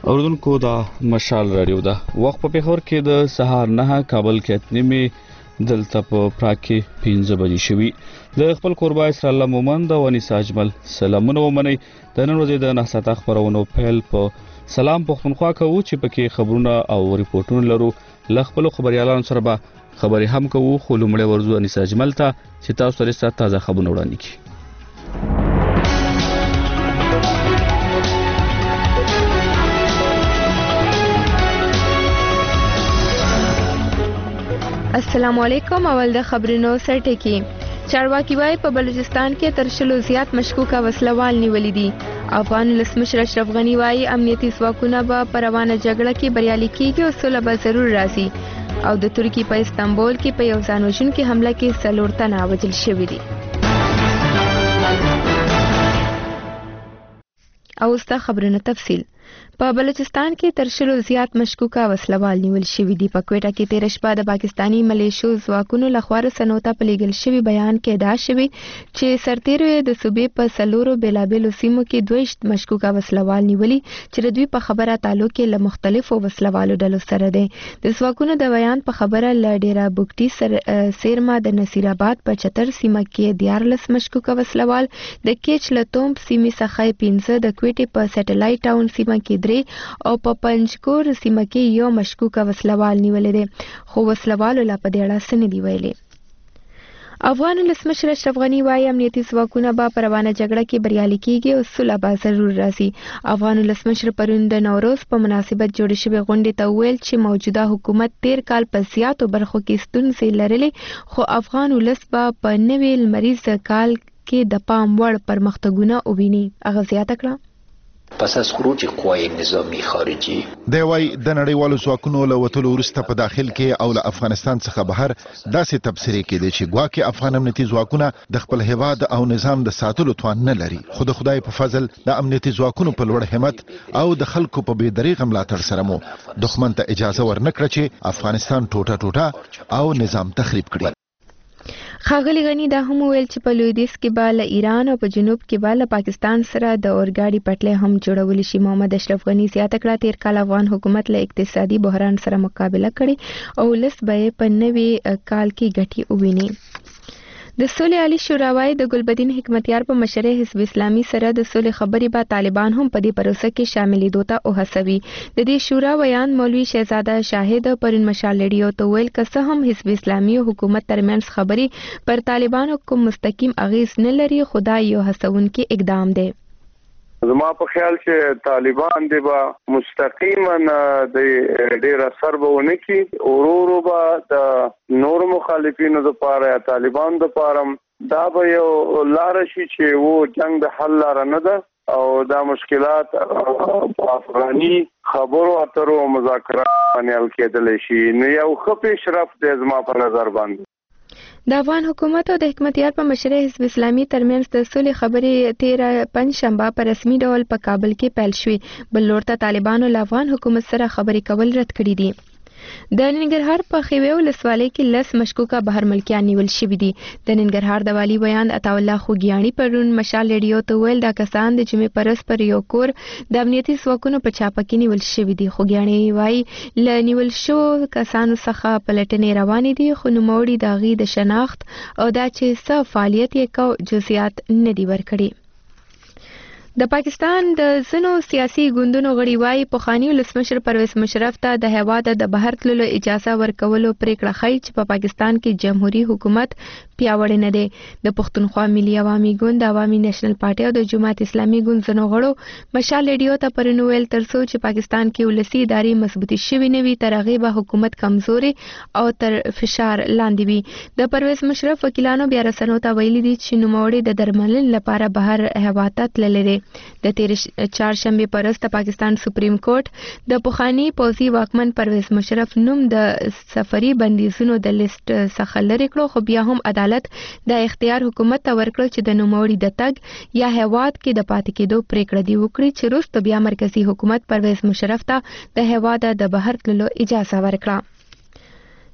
اوردونکو دا مشال رادیو دا وخت په پیښور کې د سهار 9 کابل کې اتنمه دلته په پراګ کې 15 بجې شوي د خپل قربا اسرائیل مومند او انیسا اجمل سلامونه ومني د نن ورځې د نهسات خبرونو پیل په سلام پښتونخوا کوو چې پکې خبرونه او ریپورتونه لرو ل خپل خبريالانو سره به خبري هم کوو خو لومړی ورزو انیسا اجمل ته چې تاسو سره تازه خبرونه وړاندې کړي. السلام علیکم. اول د خبرونو سرټکی. چارواکي وايي په بلوچستان کې تر شلو زیات مشکوکه وسلوال نیولې دي. افغان ولسمشر اشرف غنی وايي امنیتي ځواکونه به په روانه جګړه کې بریالي کیږي او سوله به ضرور راځي. او د ترکی په استانبول کې په یو ځانوژونکي حمله کې 4 تنه وژل شوي دي. او ستا خبرونه تفصیل. په بلوچستان کې تر شلو زیات مشکوکه وسلوال نیول شوي دي. په کوټه کې تیر شپه د پاکستانی ملیشو ځواکونو لخوا سنوته په لیږل شوي بیان کې ادعا شوی چې سرتیرو د صوبې په سلورو بیلابیلو سیمو کې 2 مشکوکه وسلوال نیولي چې د دوی په خبره تعلق کې له مختلفو وسلوالو ډلو سره دی. د ځواکونو د بیان په خبره ل ډیرا بوکټي سیرما د نصیر آباد په چتر سیمه کې 14 مشکوکه وسلوال، د کیچ لتوم سیمې څخه 15، د کوټې په سټلایټ ټاون سیمه کې او په پنجکور سیمه کې یو مشکوکه وسلوال نیولې دي، خو وسلوالو لا په دې اړه څه نه دی ویلي. افغان ولسمشر اشرف غنی وايي امنیتي ځواکونه به په روانه جګړه کې بریالي کیږي او سوله به ضرور راځي. افغان ولسمشر پرون د نوروز په مناسبت جوړ شوی غونډې ته ویل چې موجوده حکومت 13 کال په زیاتو برخو کې ستونزې لرلې، خو افغان ولس به په نوي لمریز کال کې د پام وړ پرمختګونه وویني. هغه زیاته کړه پس از خروج قوای نظامی خارجي دی وايي د نړیوالو ځواکونو له وتلو وروسته په داخل کې او له افغانستان څخه بهر داسې تبصرې کېدې چې ګواکې افغان امنیتي ځواکونه د خپل هیواد او نظام د ساتلو توان نه لري، خو د خدای په فضل د امنیتي ځواکونو په لوړ همت او د خلکو په بې دریغه ملاتړ سره مو دښمن ته اجازه ورنکړه چې افغانستان ټوټه ټوټه او نظام تخریب کړي. ښاغلي غنی دا هم ویل چې په لویدیځ کې به له ایران او په جنوب کې به له پاکستان سره د اورګاډي پټلۍ هم جوړول شي. محمد اشرف غنی زیاته کړه 13 کال افغان حکومت له اقتصادي بحران سره مقابله کړې او ولس به په نوي کال کې ګټي وویني. د سولې عالی شورا وايي د ګلبدین حکمتیار په مشرۍ حزب اسلامي سره د سولې خبرې به طالبان هم په دې پروسه کې شاملېدو ته وهڅوي. د دې شورا بیان مولوي شهزاده شاهد پرون مشال ریډیو ته ویل که څه هم حزب اسلامي او حکومت ترمنځ خبرې پر طالبانو کوم مستقیم اغیز نه لري، خو دا یو هڅونکي اقدام دی. زما په خیال چې طالبان دی با مستقیما د ډیر اثر به ونه کی، اورورو به د نور مخالفینو د پاره طالبان د پاره دا به یو لار شي چې وو جنگ د حل لار نه ده او دا مشکلات په افغاني خبرو اترو مذاکرات باندې حل کېدل شي. نو یو ښه پیشرفت دی زما په نظر باندې. د افغان حکومت او د حکمتیار په مشرۍ حزب اسلامي ترمنځ د سولې خبرې 13 پنځشنبه په رسمي ډول په کابل کې پیل شوې. بل لور ته طالبانو له افغان حکومت سره خبرې کول رد کړي دي. د ننګرهار په خیوه ولسوالۍ کې 10 مشکوکه بهر ملکیان نیول شوي دي. د ننګرهار د والی بیان عطا الله خوګیاڼي پرون مشال ریډیو ته ویل دا کسان د جمعې پرس پر یو کور د امنیتي ځواکونو په چاپه کې نیول شوي دي. خوګیاڼي وايي له نیول شو کسانو څخه پلټنې روانې دي، خو نوموړي د هغوی د شناخت او دا چې څه فعالیت یې کو جزئیات نه دي ورکړي. د پاکستان د ځینو سیاسي ګوندونو غړي وايي پخوانی ولسمشر پرویز مشرف ته د هیواد د بهر تللو اجازه ورکولو پریکړه ښیي چې په پاکستان کې جمهوریت حکومت پیاوړی نه دی. د پښتونخوا ملي عوامي ګوند، عوامي نېشنل پارټي او د جماعت اسلامي ګوند ځینو غړو مشال ریډیو ته پرون ویل ترڅو چې پاکستان کې ولسي ادارې مضبوطې شوي نه وي تر هغې به حکومت کمزوري او تر فشار لاندې وي. د پرویز مشرف وکیلانو بیا رسنیو ته ویلي دي چې نوموړي د درملنې لپاره بهر هیواد ته تللی دی. د تیر چهارشنبه پرست د پاکستان سپریم کورټ د پخوانی پوځي واکمن پرویز مشرف نوم د سفري بندیزونو د لیست څخه لرې کړو، خو بیا هم عدالت د اختیار حکومت ته ورکړ چې د نوموړي د تګ یا هیواد کې د پاتې کېدو پریکړه دی وکړي، چې وروسته بیا مرکزی حکومت پرویز مشرف ته د هیواد د بهر تللو اجازه ورکړه.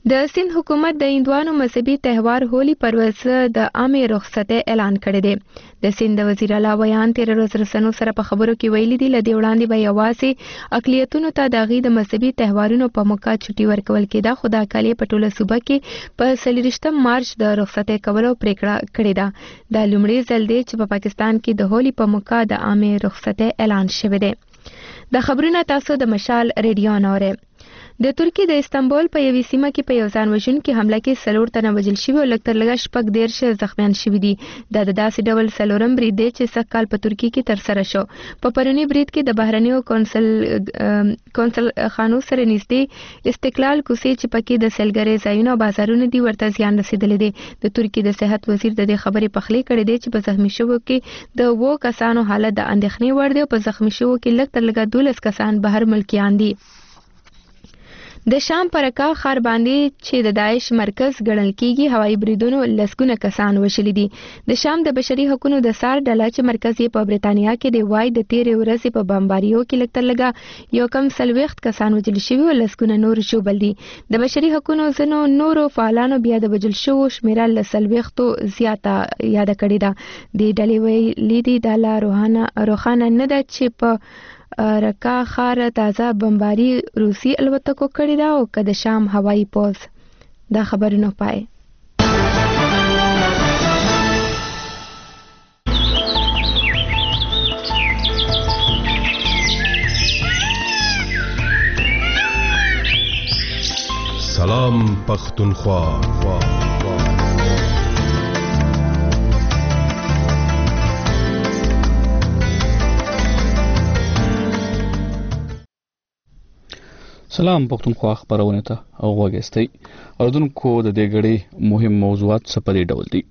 د سند حکومت د هندوانو مذهبي تهوار هولي پر ورځ د عامې رخصتۍ اعلان کړی دی. د سند د وزیر اعلی ویان 13 ورځې رسنیو سره په خبرو کې ویلي دي لدې وړاندې به یوازې اقلیتونو ته د هغوی د مذهبي تهوارونو په موقع چھټي ورکول کېده، خو دا کال په ټوله صوبه کې په 24 مارچ د رخصتۍ کولو پریکړه کړې ده. دا لومړی ځل دی چې په پاکستان کې د هولي په موقع د عامې رخصتۍ اعلان شوی دی. د خبرونه تاسو د مشال ریډیو اورئ. د ترکیې د استانبول په یوې سیمه کې په یو ځان وژونکي حمله کې 4 تنه وژل شوي او لږ تر لږه 14 زخمیان شوي دي. دا د داسې ډول 4م برید دی چې سږ کال په ترکیې کې ترسره شو. په پروني برید کې د بهرنیو کونسل خانو سره نږدې استقلال کوڅې چې پکې د سیلګرۍ ځایونه او بازارونه دي ورته زیان رسیدلی دی. د ترکیې د صحت وزیر د دې خبرې پخلی کړې دی چې په زخمی شوو کې د 2 کسانو حالت د اندېښنې وړ دی او په زخمی شوو کې لږ تر لږه 12 کسان بهر ملکیان دي. د شام پر رکا ښار باندې چې د داعش مرکز ګڼل کیږي هوایي بریدونو لسګونه کسان وشلي دي. د شام د بشري حقوقو د سار ډله چې مرکز یې په بریتانیا کې دی وای د 13 ورځې په بمباریو کې لږ تر لږه یو کم 40 کسان وژل شوي او لسګونه نور ژوبل دي. د بشري حقوقو ځینو نورو فعالانو بیا د وژل شوو شمیره له 40 زیاته یاد کړې ده. د ډلې ویلي دي دا لا روښانه نه ده چې په رکا ښار تازه بمباري روسي الوتکو کړې ده او که د شام هوایي پوځ. دا خبرونه پای. سلام پختونخوا. سلام پختونخوا خبرونه ته غوږ استئ. اردوونکو د دې غړي مهم موضوعات څه په دې ډول دي.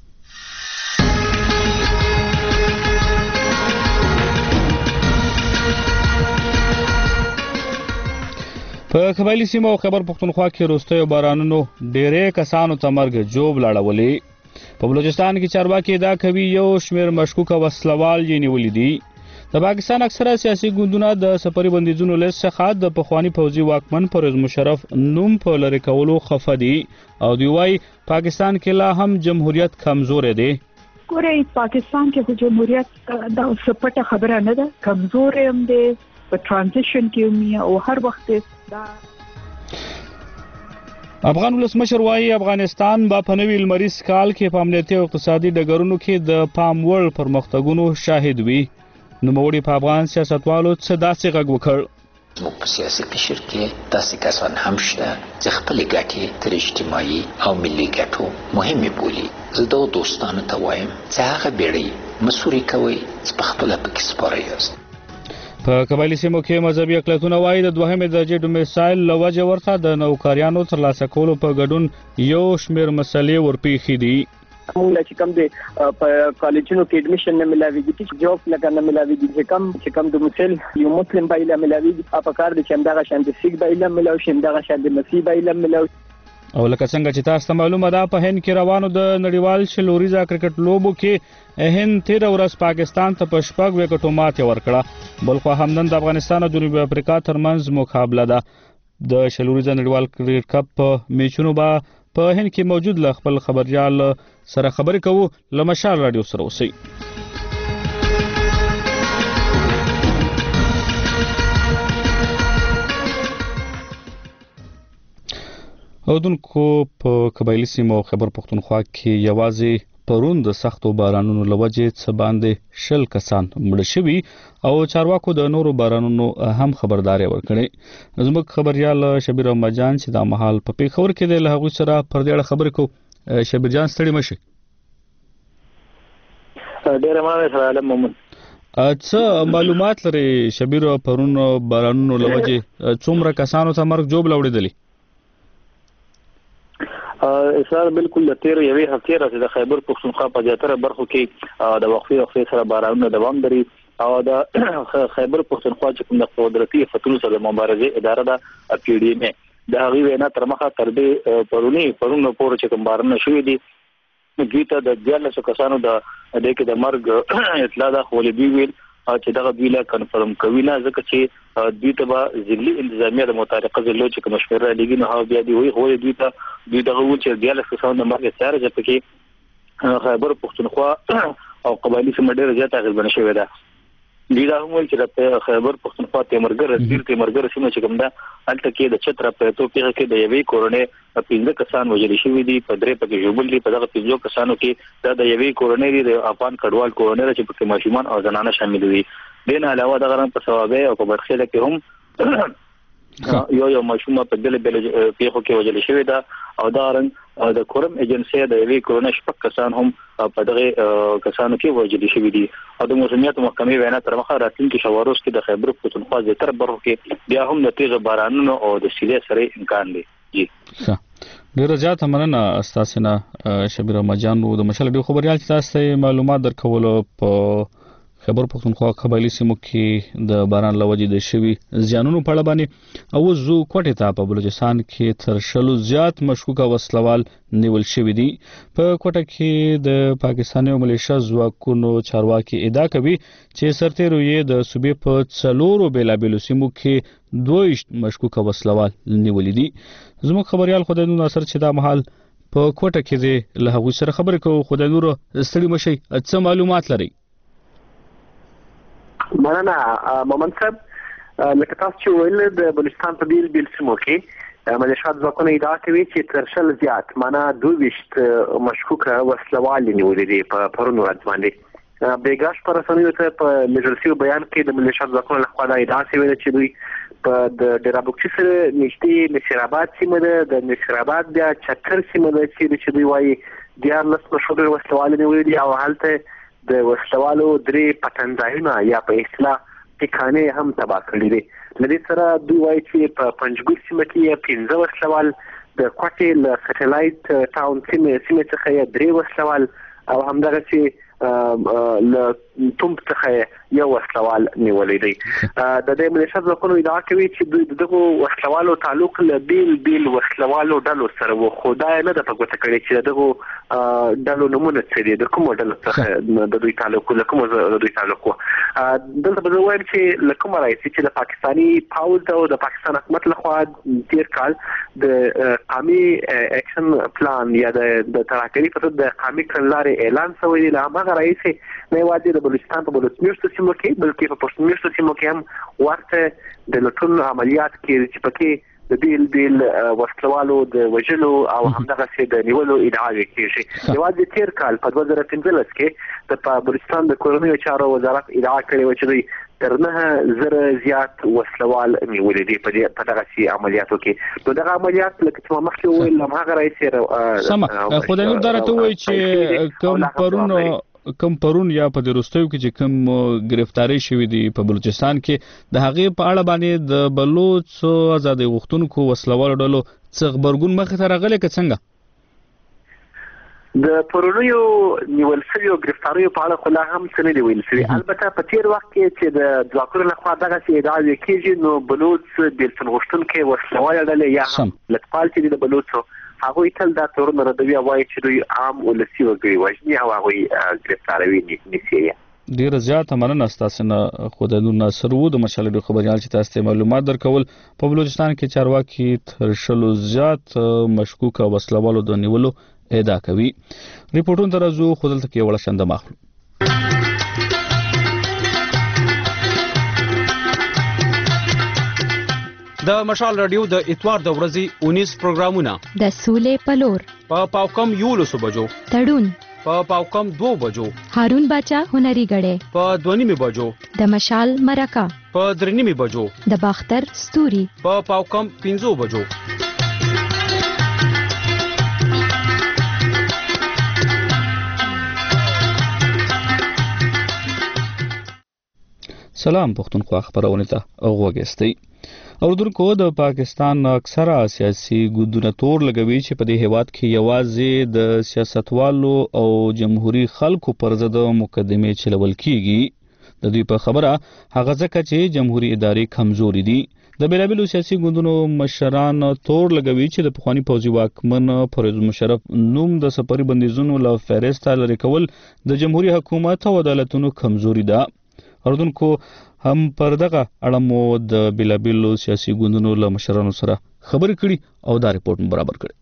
په قبایلی سیمه او خیبر پختونخوا کې وروستیو بارانونو ډېرې کسانو ته مرګ جوب لاړولې. په بلوچستان کې چارواکي دا کوي یو شمېر مشکوک وسلوال یې نیولي دي. د پاکستان اکثره سیاسي ګوندونه د سفري بندیزونو له څخه د پخوانی پوځي واکمن پرویز مشرف نوم په لری کولو خفه دي او دوی وايي پاکستان کې لا هم جمهوریت کمزور دی. ګورئ پاکستان کې جمهوریت دا سپټه خبره نه ده، کمزور هم دی، په ترانزیشن کې هم او هر وخت دا افغان ولسمشر وايي افغانستان به په نوي لمریز کال کې په امنیتي او اقتصادي ډګرونو کې د پام وړ پرمختګونو شاهد وي. نوموړي په افغان سیاستوالو څه داسې غږ وکړ. زموږ په سیاسي قشر کې داسې کسان هم شته چې خپلې ګټې تر اجتماعي او ملي ګټو مهمې بولي. زه دغو دوستانو ته وایم چې هغه بیړۍ مسوري کوئ چې پخپله پکې سپاره یاست. په قبایلي سیمو کې مذهبي اقلیتونه وايي د 2مې درجې ډومیسایل له وجې ورته د نوکاریانو ترلاسه کولو په ګډون یو شمېر مسلې ورپېښې دي. موږ چې کوم د په کالجونو کې اډمیشن نه ملاويږي چې جوب لګا نه ملاويږي چې کوم د مسل یو مسلم بایله ملاويږي په کار د چندغه شان د سیګ بایله ملاوي شندغه شان د مسیح بایله ملاوي. او لکه څنګه چې تاسو ته معلومه ده په هند کې روانو د نړیوال شلوریزه کرکټ لوبو کې هند 13 ورځ پاکستان ته په 6 وکټو ماتې ورکړه. بلخو همدن د افغانستان او جنوبي افریقا ترمنځ مقابله ده. د شلوریزه نړیوال کرکټ کپ میچونو به په هند کې موجود ل خپل خبريال سره خبرې کوو. له مشال رادیو سره اوسئ. اودونکو په قبایلی سیمو خیبر پختونخوا کې یوازې پرون د سختو بارانونو لوجې څه باندې 20 کسان مړه شوي او چارواکو د نورو بارانونو هم خبرداري ورکړې. زموږ خبريال شبیر احمد جان چې د محل په پیښور کې د هغوی سره پر دې اړه خبرې کوو. شبیر جان ستړي مشي. ډېر مننه سلام مومن. څه معلومات لري شبیر پرون بارانونو لوجې څومره کسانو ته مرګ جوب لاوړېدلی؟ اسرار بالکل د 13 یوې هفتې راځي د خیبر پختونخوا په زیاتره برخو کې د وقفې سره بارانونه دوام لري او د خیبر پختونخوا چې کوم د قدرتي فتونو سره مبارزه اداره ده پی ډی ایم د هغه وینا تر مخه تر دې پرونو پورې چې کوم بارانونه شوې دي دوی ته د 14 کسانو د کې د مرګ اطلاع ده خو لوي ویل چې دغه دوی لا کنفرم کوي نه ځکه چې دوی ته به ځلي انتظامیه د متعلقه ضلعو چې کوم مشوره لګي نه هغه بیا دی وي دوی دغه و چې بیا له څه نه مرګ سره چې پکې خیبر پښتونخوا او قبایلی سیمه ډېر زیات اغیزمن شوې ده. دوی دا هم وایي چې د خیبر پښتونخوا تیمرګر سیمه چې کوم ده هلته کې د چتر پرتو کې د یوې کورونې 15 کسان وژل شوي دي په درې پکې ژوبل دي په دغه 15 کسانو کې د یوې کورونې د افغان کډوال کورونې چې پکې ماشومان او زنانه شامل دي. دین علاوه دغه رن په ثوابه او په برخه کې هم یو ماشوم په دله پیښو کې وژل شوی ده او دا رن د کورم ایجنسی د یوې کورونه شپږ کسان هم په دغه کسانو کې وژل شوی دي او د موسمیات محکمې وینا تر مخه راتلونکي شواروز کې د خیبر پښتونخوا زیاتره برخو کې بیا هم د تیز بارانونو او د سیلې سره امکان دی. ډیره زیاته مننه استاد نه شبیر مجان د مشال ډیو خبريال چې تاسو معلومات درکول په خیبر پښتونخوا قبایلی سیمو کې د باران لوجې د شوی زیانونو په اړه باندې او زو کوټه ته په بلوچستان کې تر شلو زیات مشکوک وسلوال نیول شوی دي. په کوټه کې د پاکستاني ملیشیا ځواکونو چارواکي ادعا کوي چې سرتیرو یې د صوبې په څلورو بیلابیلو سیمو کې 22 مشکوک وسلوال نیولې دي. زموږ خبريال خدای نور ناصر چې دا محل په کوټه کې دی له هغه سره خبرې کوو. خدای نور ستړي مشي څه معلومات لري؟ مننه مومن صاحب. لکه تاسو چې ویل د بلوچستان په بیل سیمو کې ملیشیا ځواکونه ادعا کوي چې تر شل زیات معنا 22 مشکوک وسلوال نیولې دي په پرون ورځ باندې. بیګاش پر رسنیو ته په لجرسي بیان کې د ملیشیا ځواکونو لخوا دا ادعا شوې ده چې دوی په د ډیرابوکچي سره نږدې نصیرآباد سیمه ده د نصیرآباد بیا چکر سیمه ده چې دوی وايي 14 مشکوک وسلوال نیولې دي او هلته د وسلوالو درې پټنځایونه یا په اصطلاح ټکانې هم تباه کړي دي. لدې سره دوی وايي چې په پنځګور سیمه کې 15 وسلوال د کوټې ل سټلایټ ټاون سیمه څخه 3 وسلوال او همدغه چې ل توم څخه یو وسلوال نیولې دي. د دې ملیشیا ځواکونو ادعا کوي چې دغه وسلوالو تعلق له بیل وسلوالو ډلو سره و خو دا نه د پګوت کړي چې دغه ډلو نمونه څه دي د کوم ډلو څخه د دوی تعلق له کوم د دوی تعلق دلته به وایم چې له کوم راځي چې د پاکستاني پاوز او د پاکستان حکومت لخوا تیر کال د قومي اکشن پلان یا د تراکري په د قومي کړنلارې اعلان شوی دی. له هغه راځي نه واځي د بلوچستان په بلوچستان سیمو کې بلکې په پښتون سیمو کې هم ورته د لټون عملیات کې چې پکې د بیل وسلوالو د وجلو او همدغه سي د نیولو ادعاوې کیږي. یوازې تیر کال په 2015 کې د بلوچستان د کورنیو چارو وزارت ادعا کړې و چې دوی تر 9000 زیات وسلوال نیولې دي په دغه سي عملیاتو کې. نو دغه عملیات لکه چې مخکې ویل هغه راځي سم خدای نور درته وایي چې کم پرون یا په دروستیو کې چې کم گرفتاری شوې دي په بلوچستان کې د هغې په اړه باندې د بلوچ آزادۍ غوښتونکو وسلوالو ډلو څه خبرګون مخې ته راغلی که څنګه؟ د پرونیو نیول شویو گرفتاریو په اړه خو لا هم څه نه دي ویل شوي. البته په تیر وخت کې چې د ځواکونو لخوا دغسې ادعاوې کېږي نو بلوچ بیلتون غوښتونکي وسلواله ډلې یا هم لټپال چې دي د بلوچو هغوی تل دا تورونه ردوي او وایي چې دوی عام ولسي وګړي وژني او هغوی ګرفتاروي نیسي. ډیره زیاته مننه ستاسو نه خدای نور ناصر وو د مشال ډیو خبريال چې تاسو معلومات درکول. په بلوچستان کې چارواکي تر شلو زیات مشکوک وسلوالو د نیولو ادعا کوي. ریپورتونه ترازو خودل تکي وړ شند ماخلو. د مشال رادیو د اتوار د ورځې 19 پروګرامونه د سولې پلور په پاوکم 11 بجو تړون په پاوکم 2 بجو هارون باچا هنري غړې په 2:30 بجو د مشال مرکه په 3:30 بجو د باختر ستوري په پاوکم 15 بجو. سلام پښتونخوا خبرونه ته وګورئ. اوردونکو د پاکستان اکثره سیاسي ګوندونه تور لګوي چې په دې هیواد کې یوازې د سیاستوالو او جمهوریت خلکو پر ضد مقدمه چلول کیږي. د دوی په خبره هغه ځکه چې جمهوریت ادارې کمزوري دي. د بیلابیلو سیاسي ګوندونو مشران تور لګوي چې د پخوانی پوځي واکمن پرویز مشرف نوم د سفري بندیزونو له فهرست لري کول د جمهوریت حکومت او عدالتونو کمزوري ده اردوونکو هم پر دغه اړه مو د بېلابېلو سیاسي ګوندونو له مشرانو سره خبرې کړي او دا ریپورت برابر کړي.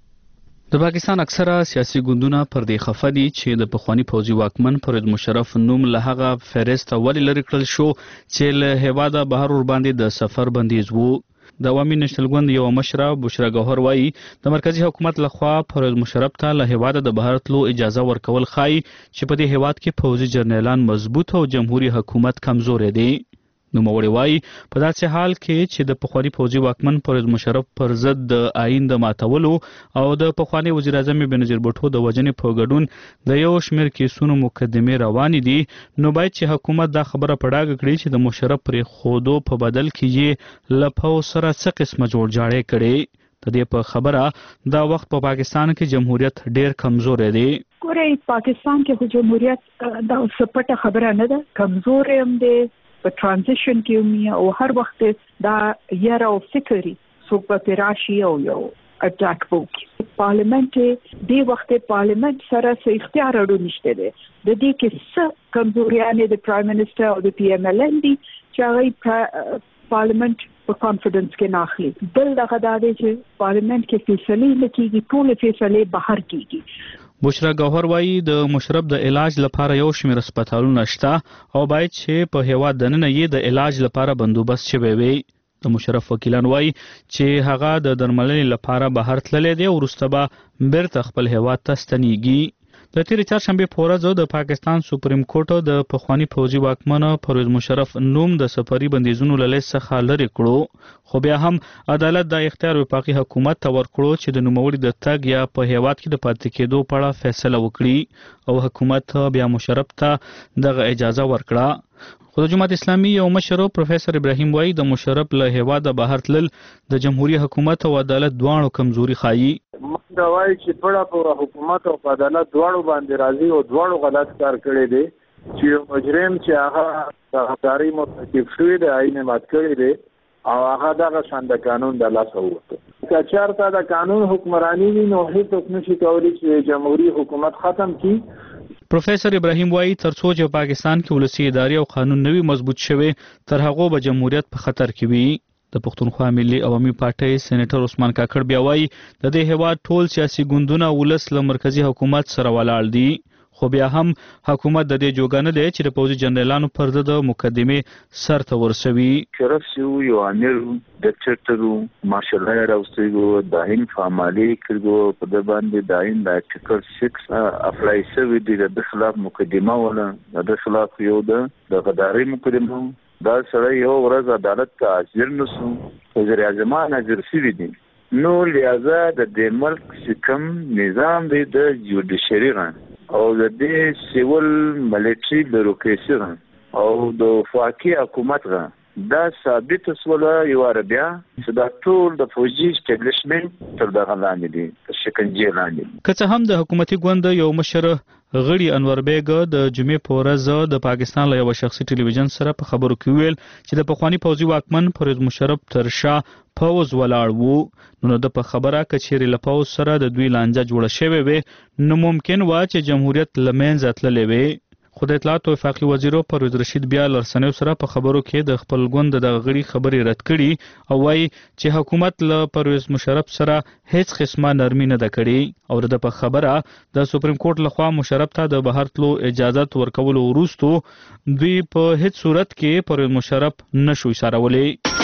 د پاکستان اکثره سیاسي ګوندونه پر دې خفه دي چې د پخوانی پوځي واکمن پرویز مشرف نوم له هغه فهرست ولې لرې کړل شو چې له هیواده بهر ور باندې د سفر بندیز وو. د عوامي نېشنل ګوند یو مشره بشرا ګوهر وایي د مرکزی حکومت لخوا پرویز مشرف ته له هیواده د بهر تلو اجازه ورکول ښایي چې په دې هیواد کې پوځي جرنیلان مضبوط او جمهوریت حکومت کمزورې دی. نوموړي وایي په داسې حال کې چې د پخوانی پوځي واکمن پرویز مشرف پر ضد د آئین د ماتولو او د پخوانی وزیر اعظم بنظیر بوټو د وژنې په ګډون د یو شمېر کیسونو مقدمې روانې دي، نو باید چې حکومت دا خبره په ډاګه کړي چې د مشرف پرې خودو په بدل کې یې له پوځ سره څه قسمه جوړجاړی کړي. د دې په خبره دا وخت په پاکستان کې جمهوریت ډیر کمزور دی. ګورئ پاکستان کې خو جمهوریت دا سپټه خبره نه ده، کمزور هم دی، په ترانزیشن کې هم او هر وخت دا یاره او فکرې څوک به راشي او یو اټاک وکړي. پارلیمنت دی وخت پارلیمنت سره څه اختیار اړو نشته دی. د دې کې څه کمزوریانې د پرایم منسټر او د پی ایم ال ان دي چې هغه پارلیمنت په کانفیډنس کې نه اخلي. بل دغه دا دی چې پارلیمنت کې فیصلې نه کیږي، ټول فیصلې بهر کیږي. بشرا ګوهر وایي د مشرف د علاج لپاره یو شمېر هسپتالونه شته او باید چې په هیواد دننه یې د علاج لپاره بندوبست شوی وي. د مشرف وکیلان وایي چې هغه د درملنې لپاره بهر تللی دی او وروسته به بیرته خپل هیواد ته ستنیږي. د تېرې چهارشنبې په ورځ د پاکستان سپریم کورټ د پخوانی پوځي واکمن پرویز مشرف نوم د سفري بندیزونو له لیست څخه لرې کړو، خو بیا هم عدالت دا اختیار وفاقي حکومت ته ورکړو چې د نوموړي د تګ یا په هیواد کې د پاتې کېدو په اړه فیصله وکړي او حکومت بیا مشرف ته دغه اجازه ورکړه. خو د جماعت اسلامي یو مشر پروفیسور ابراهیم وایي د مشرف له هیواده بهر تلل د جمهوریت حکومت او عدالت دواړو کمزوري ښایي. دا وایي چې په حکومت او عدالت دواړو باندې راځي او دواړو غلط کار کړی دی چې مجرم چې هغه د غداري مرتکب شوی دی، آئین مات کړی دی او هغه دغه شان د قانون د لاسه ووته. که چېرته د قانون حکمرانی وي نو هیڅوک نشي کولی چې جمهوریت حکومت ختم کړي. پروفیسور ابراهیم وایي ترڅو چې پاکستان کې ولسي ادارې او قانون نوي مضبوط شوي تر هغو به جمهوریت په خطر کې وي. د پښتونخوا ملي عوامي پارټۍ سېنیټر عثمان کاکړ بیا وایي د دې هیواد ټول سیاسي ګوندونه ولس له مرکزي حکومت سره ولاړ دي، خو بیا هم حکومت د دې جوګه نه دی چې د پوځي جنرالانو پر ضد مقدمې سر ته ورسوي. شرف سیو یو امیر د چرترو مارشل لا راوستیګو د آئین فعالي کړو په د باندې د آئین د آرټیکل 6 اپلای شوی دی د خلاف مقدمه ولا د خلاف یو د غداري مقدمه دا سره یو ورځ عدالت ته حاضر نشو، وزیر اعظم حاضر شوی دی. نو لہذا د دې ملک سکم نظام دی د جوډیشري او د دې سیول ملټري بیوروکراسي او د وفاقي حکومت دا ثابت سوله یو عربیا چې دا ټول د فوجي اسټابلیشمنت تر دغه لاندې دي، شکنجې لاندې. که څه هم د حکومتي ګوند یو مشر غړي انور بیگ د جمعې په ورځ د پاکستان له یو شخصي ټلویزیون سره په خبرو کې ویل چې د پخوانی پوځي واکمن پرویز مشرف تر شا پوځ ولاړ وو، نو د په خبره کچېرې له پوځ سره د دوی لانجه جوړه شوې وي نو ممکن و چې جمهوریت له منځه تللی وي. خو د اطلاعات او وفاقي وزیر پرویز رشید بیا لرسنیو سره په خبرو کې د خپل ګوند د غړي خبرې رد کړي او وایي چې حکومت له پرویز مشرف سره هیڅ قسمه نرمي نه ده کړې او د په خبره د سپریم کورټ لخوا مشرف ته د بهر تلو اجازه ورکولو وروسته دوی په هیڅ صورت کې پرویز مشرف نشو ایسارولی.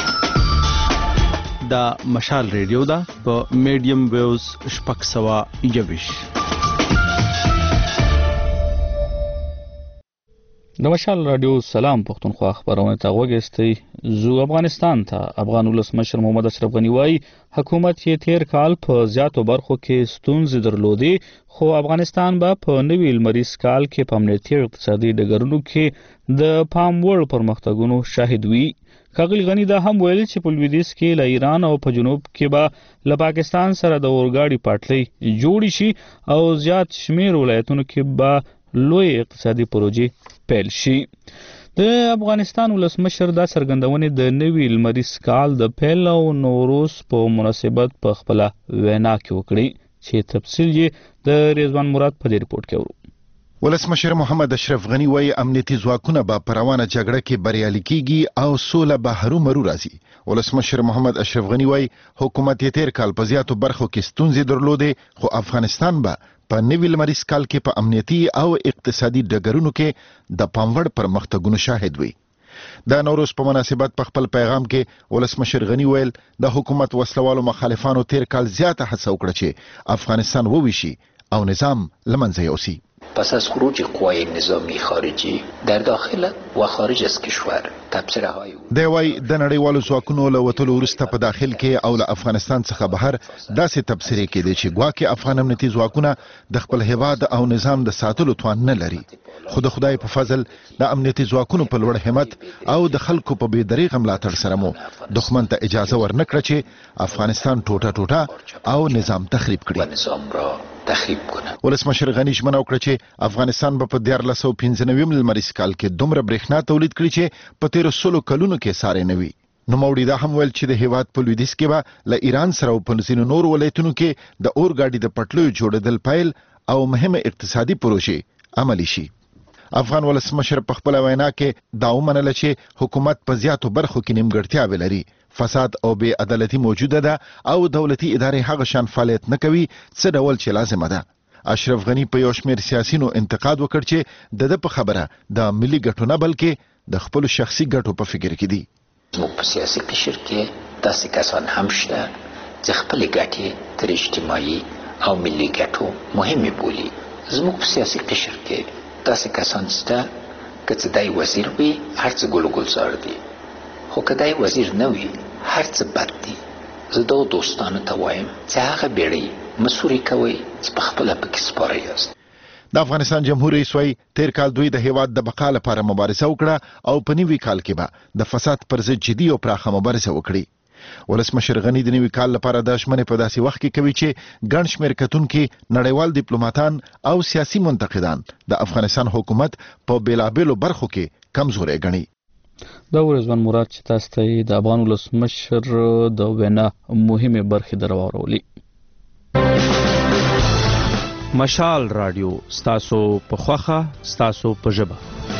دا مشال ریډیو دا په میډیم ویوز 621. د مشال رادیو سلام پښتونخوا خبرونه ته وګورئ. زو افغانستان ته افغان ولسمشر محمد اشرف غنی وایي حکومت یې تیر کال په زیاتو برخو کې ستونزې درلودې، خو افغانستان به په نوي لمریز کال کې په امنیتي او اقتصادي ډګرونو کې د پام وړ پرمختګونو شاهد وي. ښاغلي غني دا هم ویل چې په لویدیځ کې له ایران او په جنوب کې به له پاکستان سره د اورګاډي پټلۍ جوړې شي او زیات شمیر ولایتونو کې به لوی اقتصادي پروژې پیل شي. د افغانستان ولسمشر دا څرګندونې د نوي لمریز کال د پیل او نوروز په مناسبت په خپل وینا کې وکړي چې تفصیل یې د رضوان مراد په دې ریپورت کې ورو. ولسمشر محمد اشرف غنی وایي امنیتي ځواکونه به په روانه جګړه کې بریالي کیږي او سوله به هرومرو راځي. ولسمشر محمد اشرف غنی وایي حکومت یې تیر کال په زیاتو برخو کې ستونزې درلودې، خو افغانستان به په نوي لمریز کال کې په امنیتي او اقتصادي ډګرونو کې د پاموړ پرمختګونو شاهد وي. د نوروز په مناسبت په خپل پیغام کې ولسمشر غنی ویل د حکومت وسلوالو مخالفانو تیر کال زیاته هڅه وکړه چې افغانستان وویشي او نظام لمنځه یوسي. پس از خروج قوای نظامی خارجی در داخل و خارج از کشور تبصره های دی وای د نړیوالو ځواکونو له وتلو وروسته په داخل کې او له افغانستان څخه بهر داسې تبصرې کېدې چې ګواکې افغان امنیتي ځواکونه د خپل هیواد او نظام د ساتلو توان نه لري. خو د خدای په فضل د امنیتي ځواکونو په لوړ همت او د خلکو په بې دریغه ملاتړ سره مو دښمن ته اجازه ورنکړه چې افغانستان ټوټه ټوټه او نظام تخریب کړي. ولسمشر غنی ژمنه وکړه چې افغانستان به په 1495 لمریز کال کې دومره برېښنا تولید کړي چې په 1300 کلونو کې ساري نه وي. نوموړي دا هم ویل چې د هیواد په لویدیځ کې به له ایران سره او په ځینو نور ولایتونو کې د اورګاډي د پټلیو جوړېدل پیل او مهمه اقتصادي پروژې عملي شي. افغان ولسمشر په خپل وینا کې دا ومنله چې حکومت په زیاتو برخو کې نیمګړتیاوې لري، فساد او بې عدالتي موجوده ده او دولتي ادارې هغه شان فعالیت نه کوي څه ډول چې لازمه ده. اشرف غنی په یو شمېر سیاسيونو انتقاد وکړ چې د په خبره د ملي ګټو نه بلکې د خپل شخصي ګټو په فکر کې دي. زموږ په سیاسي قشر کې داسې کسان هم شته چې خپل ګټې تر اجتماعي او ملي ګټو مهمه بولي. زموږ په سیاسي قشر کې داسې کسان شته که څه دای وزیر وي هر څه ګل ګلزار دي، خو که دای وزیر نه وي هر څه بد دي. زه دغو دوستانو ته وایم چې هغه بیړۍ مسوري کوئ چې په خپله پکې سپاره یاست. د افغانستان جمهور رئیس وایي تیر کال دوی د هیواد د بقا لپاره مبارزه وکړه او په نوي کال کې به د فساد پر ضد جدي او پراخه مبارزه وکړي. ولسمشر غنی د نوي کال لپاره د ژمنې په داسې وخت کې کوي چې ګڼ شمېر کتونکي نړیوال ډیپلوماتان او سیاسي منتقدان د افغانستان حکومت په بیلابیلو برخو کې کمزوري ګڼي. دا ورځوان مراد چې تاسو ته د افغان ولسمشر د وینا مهمه برخه درواورولې. مشال رادیو ستاسو په خوخه ستاسو په ژبه.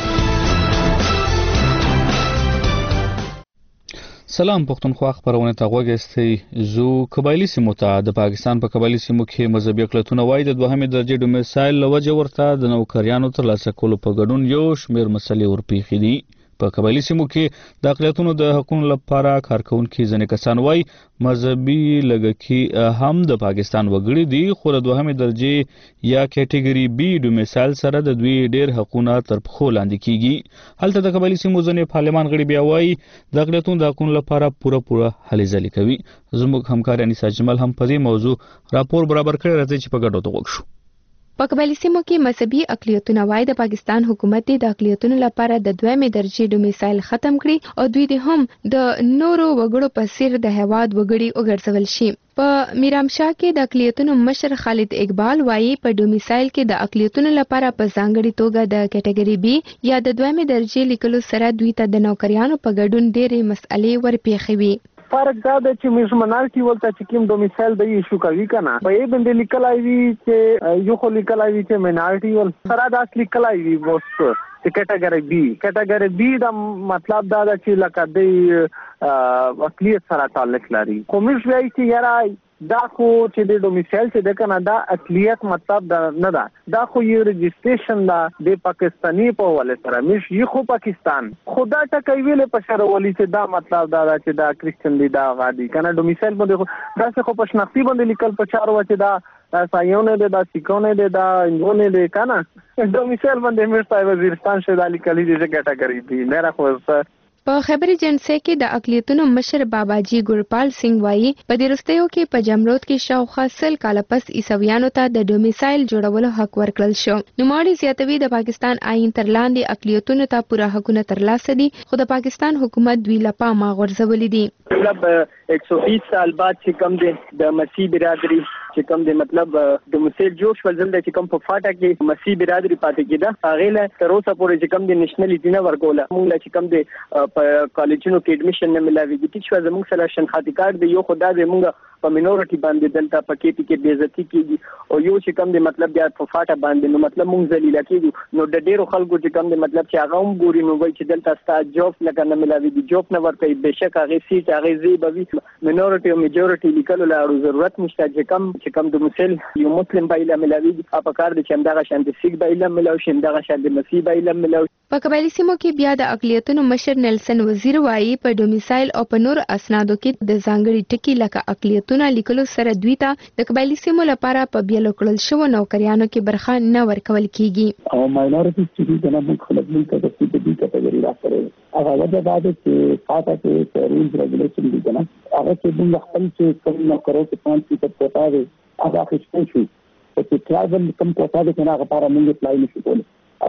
سلام پښتونخوا خبرونه ته غوږی زو قبایلی سیمو ته د پاکستان په قبایلی سیمو کې مذهبي اقلیتونه وایي د دوهمې درجې ډومیسایل لوجه ورته د نوکریانو ترلاسه کولو په ګډون یو شمېر مسلې ورپېښې دي. په قبایلی سیمو کې د اقلیتونو د حقوقو لپاره کارکونکي ځینې کسان وایي مذهبي لږکي هم د پاکستان وګړي دي، خو د دوهمې درجې یا کټګوري بي ډومیسایل سره د دوی ډېر حقوقونه تر پښو لاندې کیږي. هلته د قبایلی سیمو ځینې پارلمان غړي بیا وایي د اقلیتونو د حقوقو لپاره پوره هلې ځلې کوي. زموږ همکار انیسا جمال هم په دې موضوع راپور برابر کړی، راځي چې په ګډه وغږ شو. په قبایلی سیمو کې مذهبي اقلیتونه وایي د پاکستان حکومت د اقلیتونو لپاره د دویمې درجې ډومیسایل ختم کړي او دوی هم د نورو وګړو په څیر د هیواد وګړي وګرځول شي. په میرامشاه کې د اقلیتونو مشر خالد اقبال وایي په ډومیسایل کې د اقلیتونو لپاره په ځانګړي توګه د کټګوري بي یا د دویمې درجې لیکلو سره دوی ته د نوکریانو په ګډون ډېرې مسئلې ورپېښوي. فرق دا ده چې میوزمنالټي ولته چې کوم ډومیسایل د ایشو کوي کنه په یې باندې لیکلای وي چې یو خو لیکلای وي چې مینارټي ول سره دا لیکلای وي وس کټګوري بي دا مطلب دا ده چې لکه د اقلیت سره تعلق لري. کومش وایي چې یاره دا خو چې د ډومیسایل چې د کنه دا اقلیت مطلب نه ده، دا خو یو رجسټریشن ده د پاکستانی په ول سره مش یو خو پاکستان خدا ټکوي ویل په شرولي چې دا مطلب دا چې دا کریسچن دی دا غادي کنه ډومیسایل باندې دا څه خو په شناختی باندې لیکل په چارو چې دا سایونه ده دا سیکونه ده دا انګونه ده کنه ډومیسایل باندې مرسته وزیرستان شه د لیکلي دي چې کټګوري بي نه راخو. په خبري جنسه کې د اقلیتونو مشر باباجي ګورپال سنگ وایي په دې وروستیو کې په جمرود کې شاوخوا 100 کاله پس عیسویانو ته د ډومیسایل جوړولو حق ورکړل شو. نوموړي زیاتوي د پاکستان آئین تر لاندې اقلیتونو ته پوره حقونه ترلاسه دي، خو د پاکستان حکومت دوی له پامه غورځولي دي. مطلب 120 سال بعد چې کم دي د مسیح برادری چې کم دي مطلب د مسیح جوش ولزم د چې کم په فاټا کې مسیح برادری پاتې کېده هغه له تر اوسه پورې چې کم دي نېشنل دینه ورکوله موږ له چې کم دي په کالجونو کې اډمیشن نه ملاويږي چې زموږ سره شناختی کارت دی یو خدای دې موږ په مینورټي باندې دلته پکې کې بے عزتی کیږي او یو چې کوم دی مطلب بیا په فاټه باندې نو مطلب مونږ ذلیل کیږو نو د ډیرو خلکو چې کوم دی مطلب چې هغه هم ګوري نو وایي چې دلته ستا جوب لکه نه ملاوي دي جوب نه ورته بهشکه هغه سیټ هغه زی بوي مینورټي او میجورټي لیکلو لاړو ضرورت نشته چې کوم د مسل یو مسلم بایله ملاوي دي په کار دي چې همدغه شان د سیک بایله ملاوي شي همدغه شان د مسیح بایله ملاوي. په قبایلی سیمو کې بیا د اقلیتونو مشر نیلسن وزیر وایي په ډومیسایل او په نور اسنادو کې د ځانګړي ټکي لکه اقلیتونه لیکلو سره دوی ته د قبایلی سیمو لپاره په بیلو کړل شوو نوکریانو کې برخه نه ورکول کیږي. او ماینورټیز چې د نن خلک ملک د سیټي کټګوري راځي هغه وجه دا ده چې خاصه کې رولز ریګولیشن دي کنه هغه چې موږ خپل چې کوم نوکرو کې 5% کوټا دی هغه اخیستل شو چې ټرایبل کم کوټا دی کنه هغه لپاره موږ اپلای نشو کولی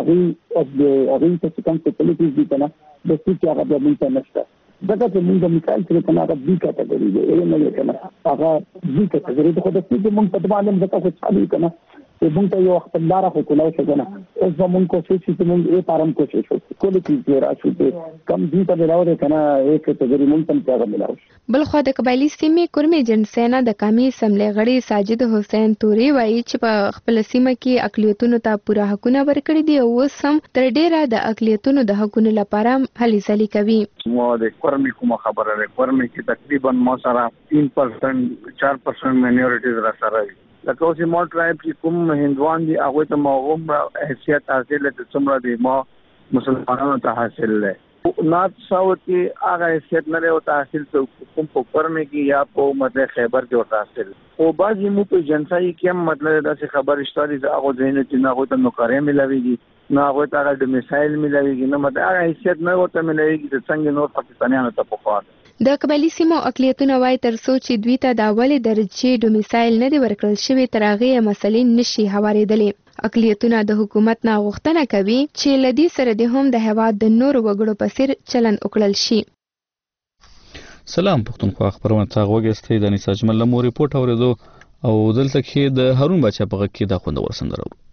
هغه ته کوم فیسیلیټیز دي کنه د سیټي هغه د موږ نشته دغه چې موږ مثال چې کنه هغه بي کټګوري دی نه کنه هغه بي کټګوري د خو د سیټي موږ په باندې ځکه چې چالي کنه چې موږ ته یو خپل لار خو کولای شو کنه اوس به موږ کوشش چې موږ یې پارم کوشش وکړو کولی چې راشو چې کم دي ته ملاو ده کنه یو کټګوري موږ تم ته ملاو. بل خو د قبایلی سیمې کورمي جنسینا د قومي اسمبلی غړي ساجد حسین توري وایي چې په خپل سیمه کې اقلیتونو ته پوره حقونه ورکړي دي او سم تر ډیره د اقلیتونو د حقونو لپاره هلې ځلې کوي. مو د کورمي کومه خبره ده کورمي کې تقریبا مو سره 3% 4% مینورټیز را سره لکه اوسې مو ټرایب چې کوم هندوان دي هغه ته موغوم حیثیت حاصل ته څومره دي مو مسلمانانو ته حاصل لې نات ساوت کې هغه حیثیت نه لري او حاصل کوم په پرمه کې یا په مده خیبر کې ورته حاصل او بعضی مو په جنسای کې هم مطلب دا چې خبر اشتاري هغه ځینې چې نه هغه ته نوکرې ملويږي نه هغه ته د میسایل ملويږي نه مده هغه حیثیت نه ورته ملويږي چې څنګه نور پاکستانیانو ته پخواد. د قبایلی سیمو اقلیتونه وایي تر څو چې دوی ته د اولې درجې ډومیسایل نه دی ورکړل شوی تر هغې مسلې نشي هوارېدلې. اقلیتونه د حکومت نه غوښتنه کوي چې له دې سره د هم د هېواد د نورو وګړو په څیر چلند وکړل شي. سلام پښتونخوا خبرونه ته غوږ د انیس اجمل له مو ریپورت اورېدو او دلته کې د هارون بچا په غږ کې د خوندور سندره اورو.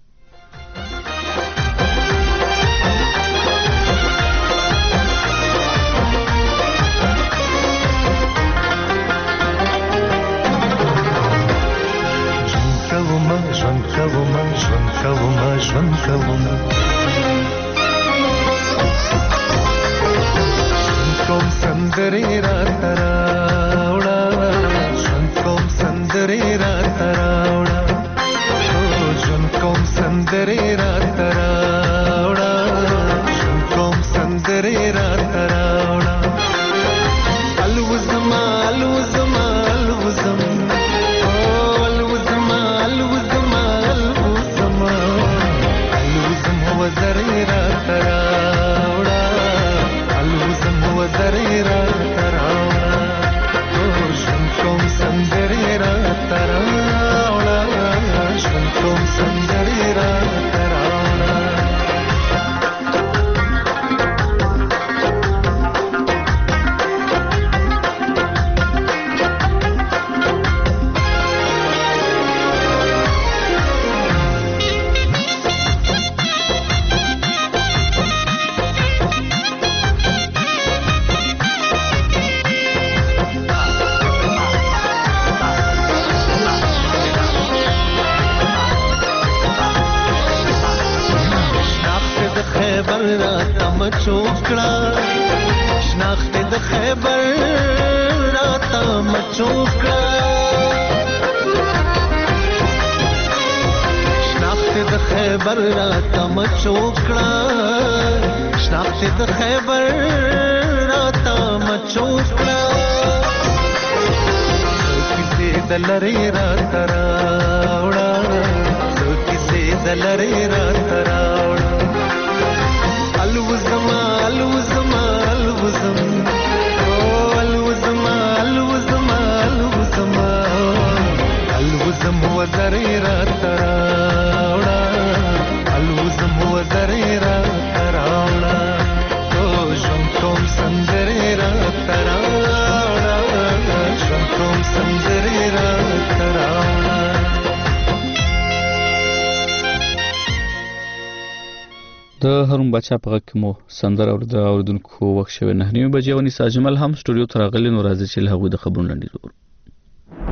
ژوند کوم سندرې راته راوړه ژوند کوم سندرې راته راوړه ژوند کوم سندرې راته راوړه ژوند کوم سندرې راته راوړه الوزما الوزما الوزم وزرې راته راوړه الوزم وزرې راته راوړه ژوند کوم سندرې راته راوړه ژوند کوم سندرې راته راوړه. شناخت د خیبر راته مچوکړه شناخت د خیبر راته مچوکړه شناخت د خیبر راته مچوکړه کیسې د لری راته راوړه کیسې د لری راته راوړه الوزما الوزما الوزم الوزما الوزما الوزما الوزم وزرې راته راوړه الوزم وزرې راته راوړه ژوند کوم سندرې راته راوړه ژوند کوم سندرې راته راوړه. د هارون بچا په غږ کې مو سندره اوریدونکو وخت شوی 9:30 بجې ونیسه اجمل هم سټوډیو ته راغلی نو راځي چې له هغوی د خبرونو لنډیز وګورو.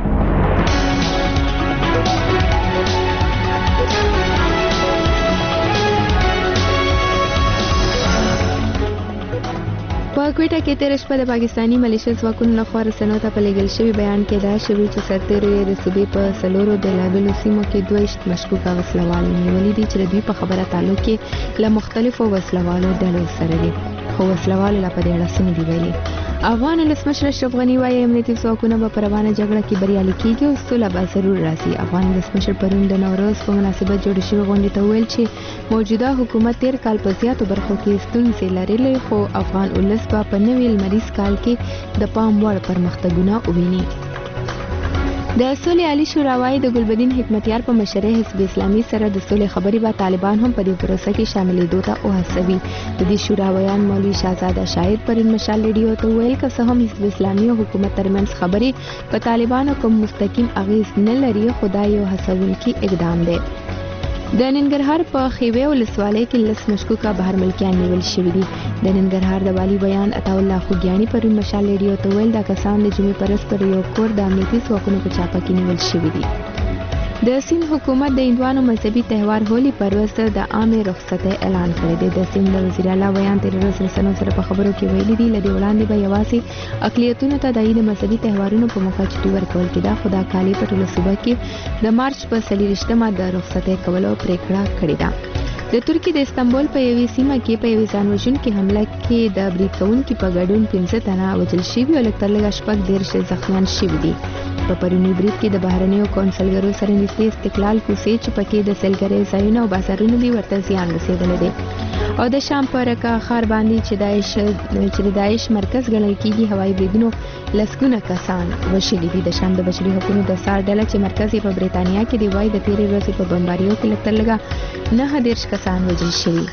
په کوټه کې تیر شپه د پاکستاني ملیشیا ځواکونو لخوا رسنیو ته په لېږل شوي بیان کې دا شوي چې سرتېرو یې د صوبې په 4 بېلابېلو سیمو کې 22 مشکوکه وسلوال نیولي دي چې د دوی په خبره تعلق کې له مختلفو وسلوالو ډلو سره دي، خو وسلوالو لا په دې اړه څه نه دي ویلي. افغان ولسمشر اشرف غني وايي امنیتي ځواکونه به په روانه جګړه کې بریالي کېږي او سوله به ضرور راسي. افغان ولسمشر پرون د نوروز په مناسبت جوړ شوې غونډې ته ویل چې موجوده حکومت 13 کال په زیاتو برخو کې ستونزې لرلې، خو افغان ولس به په نوي لمریز کال کې د پام وړ پرمختګونه وویني. د سولې عالی شورا وايي د ګلبدین حکمتیار په مشرۍ حزب اسلامي سره د سولې خبرې به طالبان هم په دې پروسه کې شاملېدو ته وهڅوي. د دې شورا ویان مولوي شهزاده شاهد پرون مشال ریډیو ته ویل که څه هم حزب اسلامي او حکومت ترمنځ خبرې په طالبانو کوم مستقیم اغیز نه لري، خو دا یو هڅونکي اقدام دی. د ننګرهار په خیوې ولسوالۍ کې 10 مشکوکه بهر ملکیان نیول شوي دي. د ننګرهار د والي بیان عطاالله خوږیاني پرون مشال ریډیو ته ویل دا کسان د جمعې په ورځ پر یو کور د امنیتي ځواکونو په چاپه کې نیول شوي دي. د سیند حکومت د هندوانو مذهبي تهوار هولي پر ورځ د عامې رخصتۍ اعلان کړی دی. د سیند د وزیر اعلی بیان تیر ورځ رسنیو سره په خبرو کې ویلي دي له دې وړاندې به یوازې اقلیتونو ته د عید مذهبي تهوارونو په موقع چټي ورکول کېده، خو دا کال په ټوله صوبه کې د مارچ په 24مه د رخصتۍ کولو پریکړه کړې ده. د ترکیې د استنبول په یوې سیمه کې په یوې ځانوژونکې حمله کې د برید کوونکي په ګډون 15 تنه وژل شوي او لږ تر لږه 14 زخمیان شوي دي. په پروني برید کې د بهرنیو کونسلګرو سره نږدې استقلال کوڅې چې پکې د سیلګرۍ ځایونه او بازارونه دي ورته زیان رسېدلی دی. او د شام په رکه ښار باندې چې د داعش مرکز ګڼل کېږي هوایي بریدونو لسګونه کسان وژلي دي. د شام د بشري حقوقو د سار ډله چې مرکز یې په بریتانیا کې دی وايي د تېرې ورځې په بمباریو کې لږ تر لږه 19 کسان وژل شوي.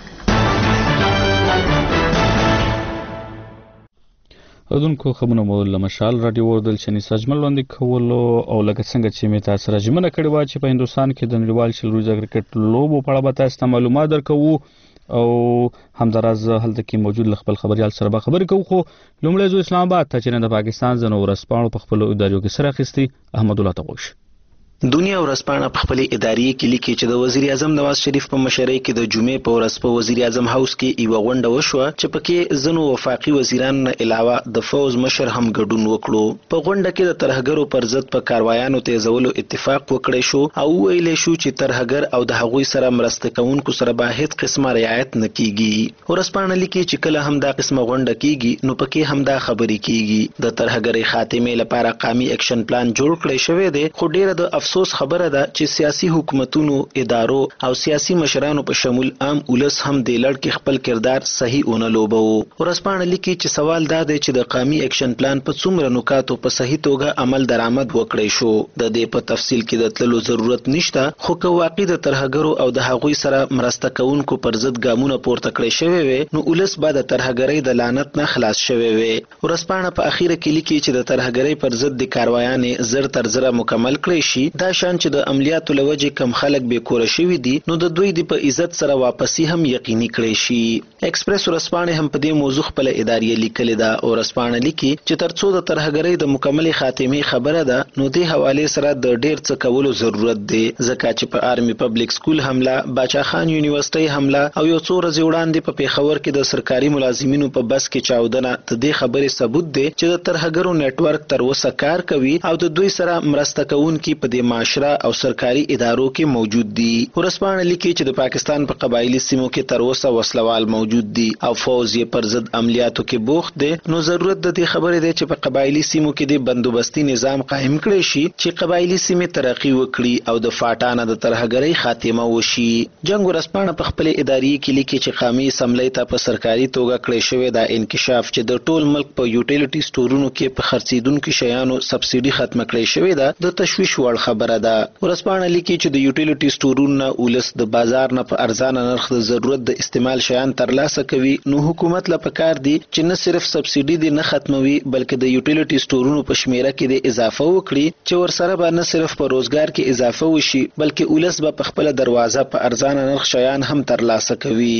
اردونکو خبرونه مو له مشال رادیو وردل چې نساجمل وړاندې کولو او لکه څنګه چې مې تاسو سره ژمنه کړې وه چې په هندوستان کې د نړیوال شل ورځې کرکټ لوبو په اړه به تاسو ته معلومات درکوو او همداراز هلته کې موجود خپل خبريال سره به خبرې کوو. خو لومړی زو اسلام آباد ته چې د پاکستان ځنو ورسپاڼو په خپل ادارو کې سره اخیستي احمد الله تغوش دنیا ورسپانه په خپل ادارې کې لیکي چې د وزیر اعظم نواز شریف په مشرۍ کې د جمعې په ورځ په وزیر اعظم هاوس کې یو غونډه وشوه چې پکې ځنو وفاقي وزیران نه علاوه د فوز مشر هم ګډون وکړو. په غونډه کې د ترهګرو پر ضد په کاروایانو تیزولو اتفاق وکړی شو او ویل شو چې ترهګر او د هغوی سره مرسته کوونکو سره به هیڅ قسمه رعایت نه کیږي. ورسپانه لیکي چې کله هم دا قسمه غونډه کیږي نو پکې هم دا خبرې کیږي. د ترهګرۍ خاتمه لپاره قومي اکشن پلان جوړ کړی شوی دی، خو ډیره د افسوس خبره ده چې سیاسي حکومتونو، ادارو او سیاسي مشرانو په شمول عام ولس هم د لړ کې خپل کردار صحیح ونه لوبو. ورسپانه لیکي چې سوال دا دی چې د قومي اکشن پلان په څومره نکاتو په صحیح توګه عمل درآمد وکړی شو. د دې په تفصیل کې د تللو ضرورت نشته، خو که واقعي د ترهګرو او د هغوی سره مرسته کوونکو پر ضد ګامونه پورته کړی شوی وي نو ولس به د ترهګرۍ د لعنت نه خلاص شوی وي. ورسپانه په اخیره کې لیکي چې د ترهګرۍ پر ضد د کاروایانې زر تر زره مکمل کړی شي. دا شان چې د عملیاتو لوجې کم خلک به کور شوي دي نو د دوی د په عزت سره واپسی هم یقیني کړی شي. ایکسپریس ورسپانه هم په دې موضوع خپل ادارې لیکلې ده. ورسپانه لیکي چې ترڅو د ترهګرۍ د مکمل خاتمه خبره ده نو د حواله سره د ډیر څه کولو ضرورت دی، ځکه چې په آرمي پبلک سکول حمله، باچا خان یونیورسيټي حمله او یو څو ورځې وړاندې په پیښور کې د سرکاري ملازمینو په بس کې چاودنه د دې خبرې ثبوت دی چې د ترهګرو نتورک تر اوسه کار کوي او د دوی سره مرسته کوونکي په دې معاشره او سرکاري ادارو کې موجود دي. ورسپانه لیکي چې د پاکستان په قبایلی سیمو کې تر اوسه وسلوال موجود دي او فوز یې پر ضد عملیاتو کې بوخت دي. نو ضرورت د دې خبرې دی چې په قبایلی سیمو کې د بندوبستي نظام قائم کړي شي چې قبایلی سیمې ترقی وکړي او د فاټانه د ترهګرۍ خاتمه وشي. جنگ ورسپانه په خپل ادارې کې لیکي چې قومي اسمبلی ته په سرکاري توګه کړی شوی دا انکشاف چې د ټول ملک په یوټیلیټي سټورونو کې په خرڅیدونکو شیانو سبسایډي ختمه کړی شوی دا د تشویش وړ خبره ده. ورسپانه لیکي چې د یوټیلیټي سټورونو ولس د بازار نه په ارزانه نرخ د ضرورت د استعمال شیان ترلاسه کوي. نو حکومت له پکار دی چې نه صرف سبسایډي دی نه ختموي بلکې د یوټیلیټي سټورونو په شمیره کې د اضافه وکړي چې ورسره به نه صرف په روزګار کې اضافه وشي بلکې ولس به په خپل دروازه په ارزانه نرخ شیان هم ترلاسه کوي.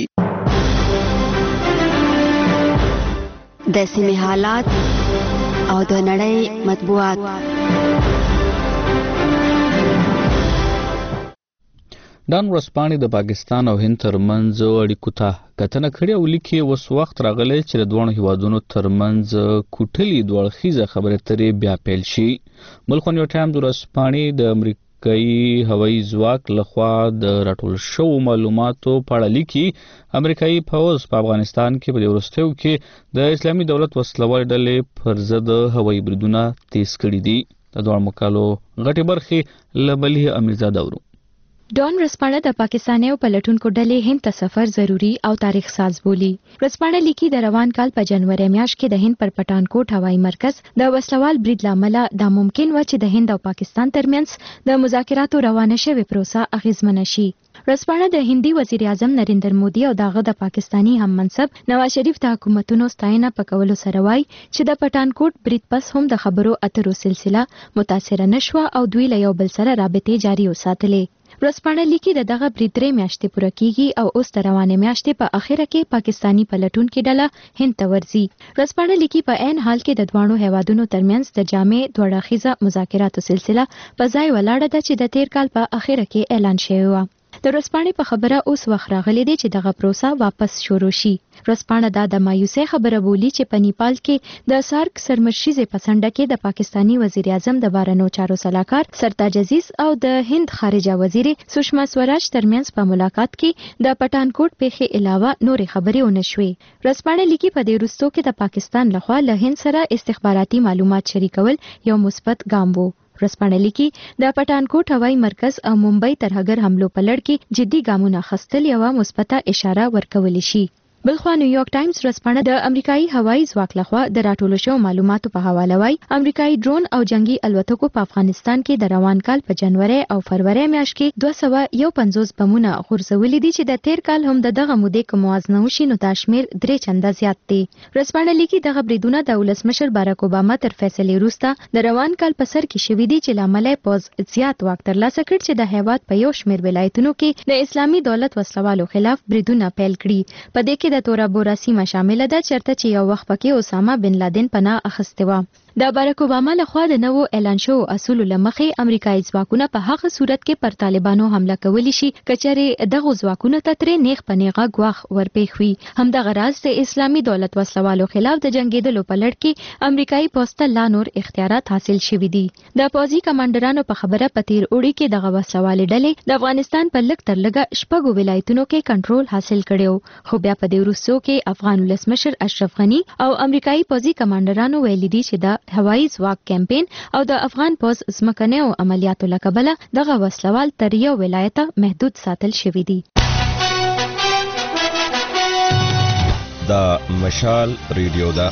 د سیمې حالات او د نړۍ مطبوعات. ډان ورسپانې د پاکستان او هند ترمنځ اړیکو ته کتنه کړې او لیکي اوس وخت راغلی چې د دوه هیوادونو ترمنځ کوټلي دوه خيزه خبرې ترې بیا پیل شي. ملک نیو ټایم د ورځپاڼې د امریکایي هوایي ځواک لخوا د راټول شوو معلوماتو په اړه لیکي امریکایي پوځ په افغانستان کې په وروستیو کې د اسلامي دولت وسلوال ډلې پر ضد هوایي بریدونه تیز کړي دي. د دوه مکالو غټي برخې لبلې امیرزاده ورو. ډان رسپانه د پاکستانیو پلټونکو ډلې هند ته سفر ضروری او تاریخ ساز بولی. رسپانه لیکي د روان کال په جنوري میاشت کې د هند پر پټانکوټ هوایي مرکز د وسلوال برید لامل دا ممکن و چې د هند او پاکستان ترمنځ د مذاکراتو روانه شوې پروسه اغیزمنه شي. رسپانه د هندي وزیر اعظم نریندر مودي او دغه د پاکستانی هم منصب نواز شریف د حکومتونو ستاینه پکولو سره وای چې د پټانکوټ برید پس هم د خبرو اترو سلسله متاثر نشوه او دوی له یو بل سره رابطې جاري وساتلې. رسپانه لیکي دغه برید 3 میاشتې پوره کیږي او اوس تر روانه میاشتې په اخره کې پاکستانی پلټونکو ډله هند ته ورځي. رسپانه لیکي په عین حال کې د دوانو هیوادونو ترمنځ د جامع دوه اړخیزه مذاکراتو سلسله په ځای ولاړه ده چې د تیر کال په اخره کې اعلان شوی و. د رسپانې په خبره اوس وخت راغلی دی چې دغه پروسه واپس شروع شي. رسپانه دا د مایوسۍ خبره بولی چې په نیپال کې د سارک سرمشریزې پسنده کې د پاکستانی وزیر اعظم د بهرنیو چارو سلاکار سرتاج عزیز او د هند خارجه وزیر سشما سوراج ترمنځ په ملاقات کې د پټانکوټ پیښې علاوه نورې خبرې ونه شوې. رسپانه لیکي په دې وروستو کې د پاکستان لخوا له هند سره استخباراتي معلومات شریکول یو مثبت ګام وو. رسپانه لیکي د پټانکوټ هوایي مرکز او ممبئی ترهګر حملو په لړ کې جدي ګامونه اخیستل یوه مثبته اشاره ورکول شي. بلخوا نیویارک ټایمز رسپانه د امریکایي هوایي ځواک لخوا د راټولو شوو معلوماتو په حواله وایي امریکایي ډرون او جنگي الوتکو په افغانستان کې د روان کال په جنوري او فروری میاشت کې 251 بمونه غورځولي دي چې د تیر کال هم دغه مودې کې موازنه وشي نو د شمیر 3 چنده زیات دي. رسپانه لیکي دغه بریدونه د ولسمشر باراک اوباما تر فیصلې وروسته د روان کال په سر کې شوي دي چې لامل پوز زیات واک ترلاسه کړ چې د هیواد په یو شمیر ولایتونو کې د اسلامي دولت وسلوالو خلاف بریدونه پیل کړي. په دې کې د تورا بورا سیمه شامل ده چرته چې یو وخت پکې اسامه بن لادن پناه اخیسته و. د باراک اوباما لخوا د نوو اعلان شوو اصول لمخې امریکایي ځواکونه په هغه صورت کې پر طالبانو حمله کولی شي کچره دغه ځواکونه ته ترې نیغ پنیغه غواخ ورپېښوي. همدغه راز د اسلامي دولت وسلوالو خلاف د جنگیدلو په لړ کې امریکایي پوسټ لا نور اختیارات حاصل شوي دي. د پوځي کمانډرانو په خبره په تیر اوړي کې دغه وسلوالې ډلې د افغانستان په لږ تر لږه شپږو ولایتونو کې کنټرول حاصل کړو. خو بیا په دې وروستو کې افغان ولسمشر اشرف غنی او امریکایي پوځي کمانډرانو ویلي دي چې د هوایي ځواک کمپاین او د افغان پوز ځمکنیو عملیاتو له کبله دغه وسلوال تر یو ولایت محدود ساتل شوي دي. دا مشال ریډیو ده.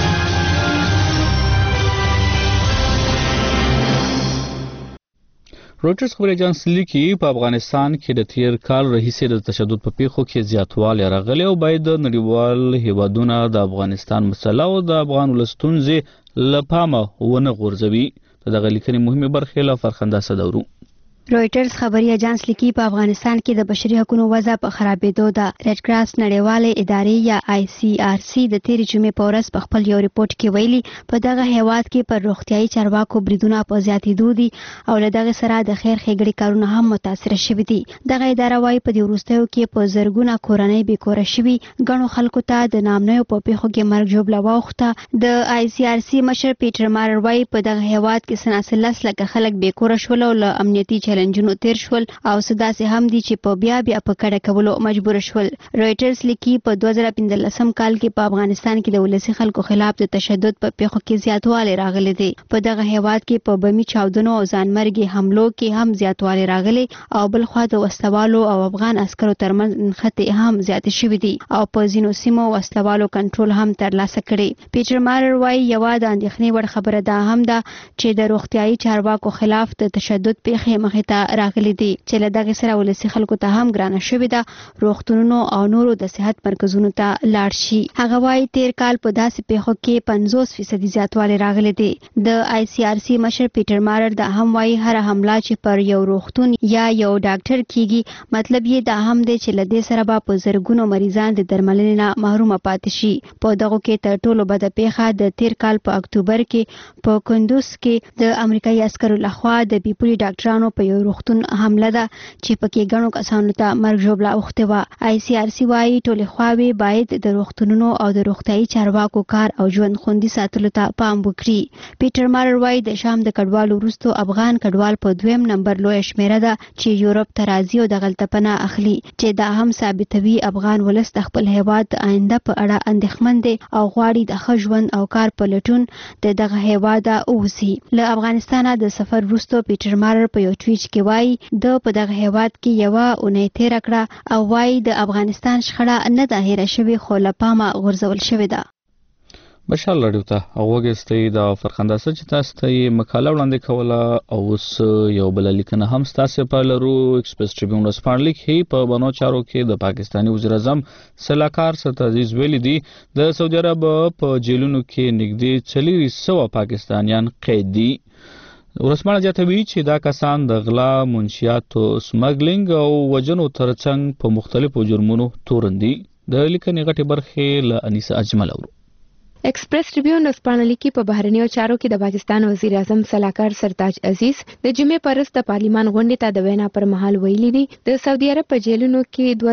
روټرز خبري اژانس لیکي په افغانستان کې د تیر کال راهیسې د تشدد په پیښو کې زیاتوالی راغلی او باید د نړیوال هیوادونو د افغانستان مسله او د افغان ولستونزې له پامه ونه غورځوي. دغه لیکنې مهمه برخه له فرخنده صدورو. رويټرز خبري اژانس لیکي په افغانستان کې د بشري حقوقو وضع په خرابېدو ده. ریډ کراس نړیواله ادارې یا ICRC د تیر جمعې په ورځ په خپل یو ریپورت کې ویلي په دغه هیواد کې پر روغتيایي چارواکو بریدونه په زیاتېدو دي او له دغه سره د خیر ښېګړې کارونه هم متاثر شوي دي. دغه اداره وايي په دې وروستیو کې په زرګونه کورنۍ بیکوره شوي، ګڼو خلکو ته د نامنیو په پیښو کې مرګ ژوبله واوښته. د ICRC مشر پیټر مارر وايي په دغه هیواد کې سناسل لکه خلک بیکوره شول او له امنیتي چیلنجونو تیر شول او سداسې هم دي چې په بیا په کډه کولو مجبور شول. رويټرز لیکي په 2015 کال کې په افغانستان کې د ولسي خلکو خلاف د تشدد په پیښو کې زیاتوالی راغلی دی. په دغه هیواد کې په بمي چاودنو او ځانمرګي حملو کې هم زیاتوالی راغلی او بلخوا د وسلوالو او افغان عسکرو ترمنځ نښتې هم زیاتې شوې دي او په ځینو سیمو وسلوالو کنټرول هم ترلاسه کړي. پیټر مارر وايي یوه د اندېښنې وړ خبره دا هم ده چې د روغتیایي چارواکو خلاف د تشدد پیښې مخې ته راغلي دي چې له دغه سره ولسي خلکو ته هم ګرانه شوې ده روغتونونو او نورو د صحت مرکزونو ته لاړ شي. هغه وايي تیر کال په داسې پیښو کې 50% زیاتوالی راغلی دی. د ICRC مشر پیټر مارر دا هم وايي هر حمله چې پر یو روغتون یا یو ډاکټر کیږي مطلب یې دا هم دی چې له دې سره به په زرګونو مریضان د درملنې نه محروم پاتې شي. په دغه کې تر ټولو بده پیښه د تیر کال په اکتوبر کې په کندوز کې د امریکایي عسکرو لخوا د بیپوري ډاکټرانو په یو روغتون حمله ده چې پکې ګڼو کسانو ته مرګ ژوبله اوښتې وه. ICRC وايي ټولې خواوې باید د روغتونونو او د روغتیايي چارواکو کار او ژوند خوندي ساتلو ته پام وکړي. پیټر مارر وايي د شام د کډوالو وروسته افغان کډوال په 2م نمبر لوی شمیره ده چې یورپ ته راځي او د غلطه پناه اخلي چې دا هم ثابتوي افغان ولس د خپل هیواد د آینده په اړه اندېښمن دي او غواړي د ښه ژوند او کار په لټون د دغه هیواد اوسي. له افغانستانه د سفر وروسته پیټر مارر په یو ټویټ کې وایي د په دغه هیواد کې یوه اونۍ تیره کړه او وایي د افغانستان شخړه نه ده هیره شوې خو له پامه غورځول شوې ده. مشال راډیو ته اوګستې د فرخنداسه چې تاسو ته مقاله وړاندې کوله او اوس یو بل لیکنه هم تاسو په لرو. ایکسپریس ټریبیون ورځپاڼه لیکي په بانو چارو کې د پاکستاني وزیر اعظم سلاکار ستعزیز ویلي دي د سعودي عرب په جیلونو کې نږدې 400 پاکستانیان قید دي. ورځپاڼه زیاتوي چې دا کسان د غلا، منشیاتو، سمګلینګ او وجنو ترڅنګ په مختلفو جرمونو تورن دي. د لیکنې غټي برخې له انیسه اجمل اورو. ایکسپریس ټریبیون ورځپاڼه لیکي په بهرنیو چارو کې د پاکستان وزیر اعظم سلاکار سرتاج عزیز د جمعې پر ورځ د پارلیمان غونډې ته د وینا پر مهال ویلي دي د سعودي عرب په جیلونو کې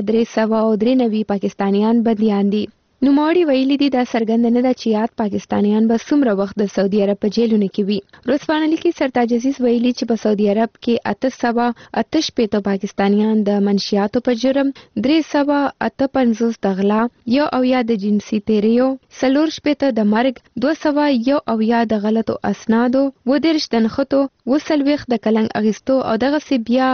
2393 پاکستانیان بنديان دي. نوموړي ویلي دي دا څرګنده نه ده چې یاد پاکستانیان به څومره وخت د سعودي عرب په جیلونو کې وي. ورځپاڼه لیکي سرتاج عزیز ویلي چې په سعودي عرب کې 858 پاکستانیان د منشیاتو په جرم، 358 د غلا، 1 د جنسي تیریو، 4 د مرګ، 201 د غلطو اسنادو، 30 د نښتو، 40 د کلنګ اغیستو او دغه سی بیا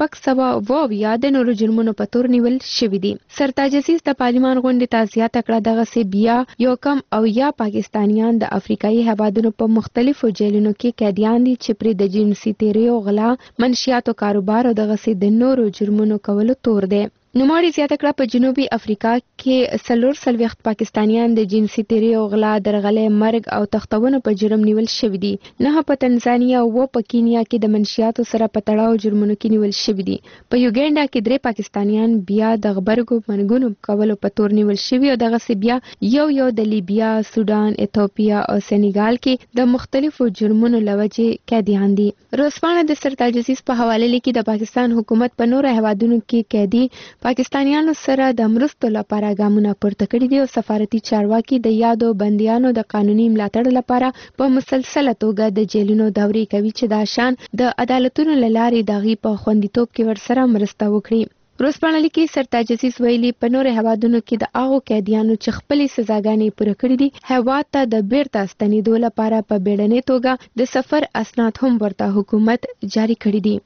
602 د نورو جرمونو په تور نیول شوي دي. سرتاج عزیز د پارلیمان غونډې ته زیاته دغه سی بیا یو کم او یا پاکستانیان د افریقایي هیوادونو په مختلفو جیلونو کې قیدیان دي چې پرې د جنسي تیریو، غلا، منشیاتو کاروبار او دغه سی د نورو جرمونو کولو تور دی. نوموړي زیاته کړه په جنوبي افریقا کې 440 پاکستانیان د جنسي تیریو، غلا، درغلۍ، مرګ او تښتونو په جرم نیول شوي دي. 9 په تنزانیا او په کینیا کې د منشیاتو سره په تړاو جرمونو کې نیول شوي دي. په یوګینډا کې 3 پاکستانیان بیا د غبرګو منګونو کولو په تور نیول شوي او دغه سی بیا یو د لیبیا، سودان، ایتوپیا او سینیګال کې د مختلفو جرمونو لوجې قیدیان دي. ورځپاڼه د سرتاج عزیز په حواله لیکي د پاکستان حکومت په نورو هیوادونو کې قیدي پاکستانیانو سره د مرستو لپاره ګامونه پورته کړي دي او سفارتي چارواکي د یادو بندیانو د قانوني ملاتړ لپاره په مسلسله توګه د جیلونو دورې کوي چې دا شان د عدالتونو له لارې دغه په خوندیتوب کې ورسره مرسته وکړي. ورځپاڼه لیکي سرتاج عزیز ویلي په نورو هیوادونو کې د هغو قیدیانو چې خپلې سزاګانې پوره کړې دي هیواد ته د بیرته ستنېدو لپاره په بیړنۍ توګه د سفر اسناد هم ورته حکومت جاری کړي دي.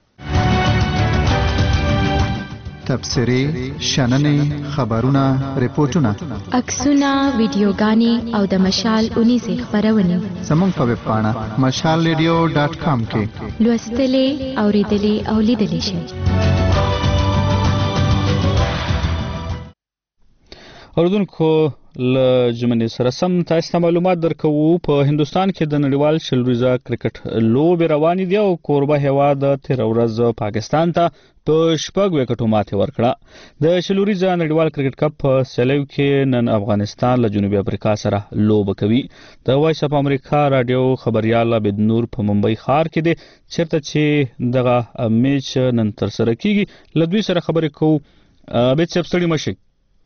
تبصرې، شننې، خبرونه، ریپورتونه، عکسونه، ویډیوګانې او د مشال اونیزې خبرونه زموږ په ویب پاڼه mashalradio.com کې لوستلې، اوریدلې او لیدلې شئ. اوردونکو له جمعنې سره سم تاسو ته معلومات درکوو. په هندستان کې د نړیوال شلوريزه کرکټ لوبې روانې دي او کوربه هیواد تیر ورځ پاکستان ته په 6 وکټو ماتې ورکړه. د شلوريزه نړیوال کرکټ کپ په سیالیو کې نن افغانستان له جنوبي افریقا سره لوبه کوي. د وایس اف امریکا رادیو خبريال عبد نور په ممبئی ښار کې دی چیرته چې دغه میچ نن تر سره کیږي. له دوی سره خبرې کوو. عبد صاحب ستړي مشي.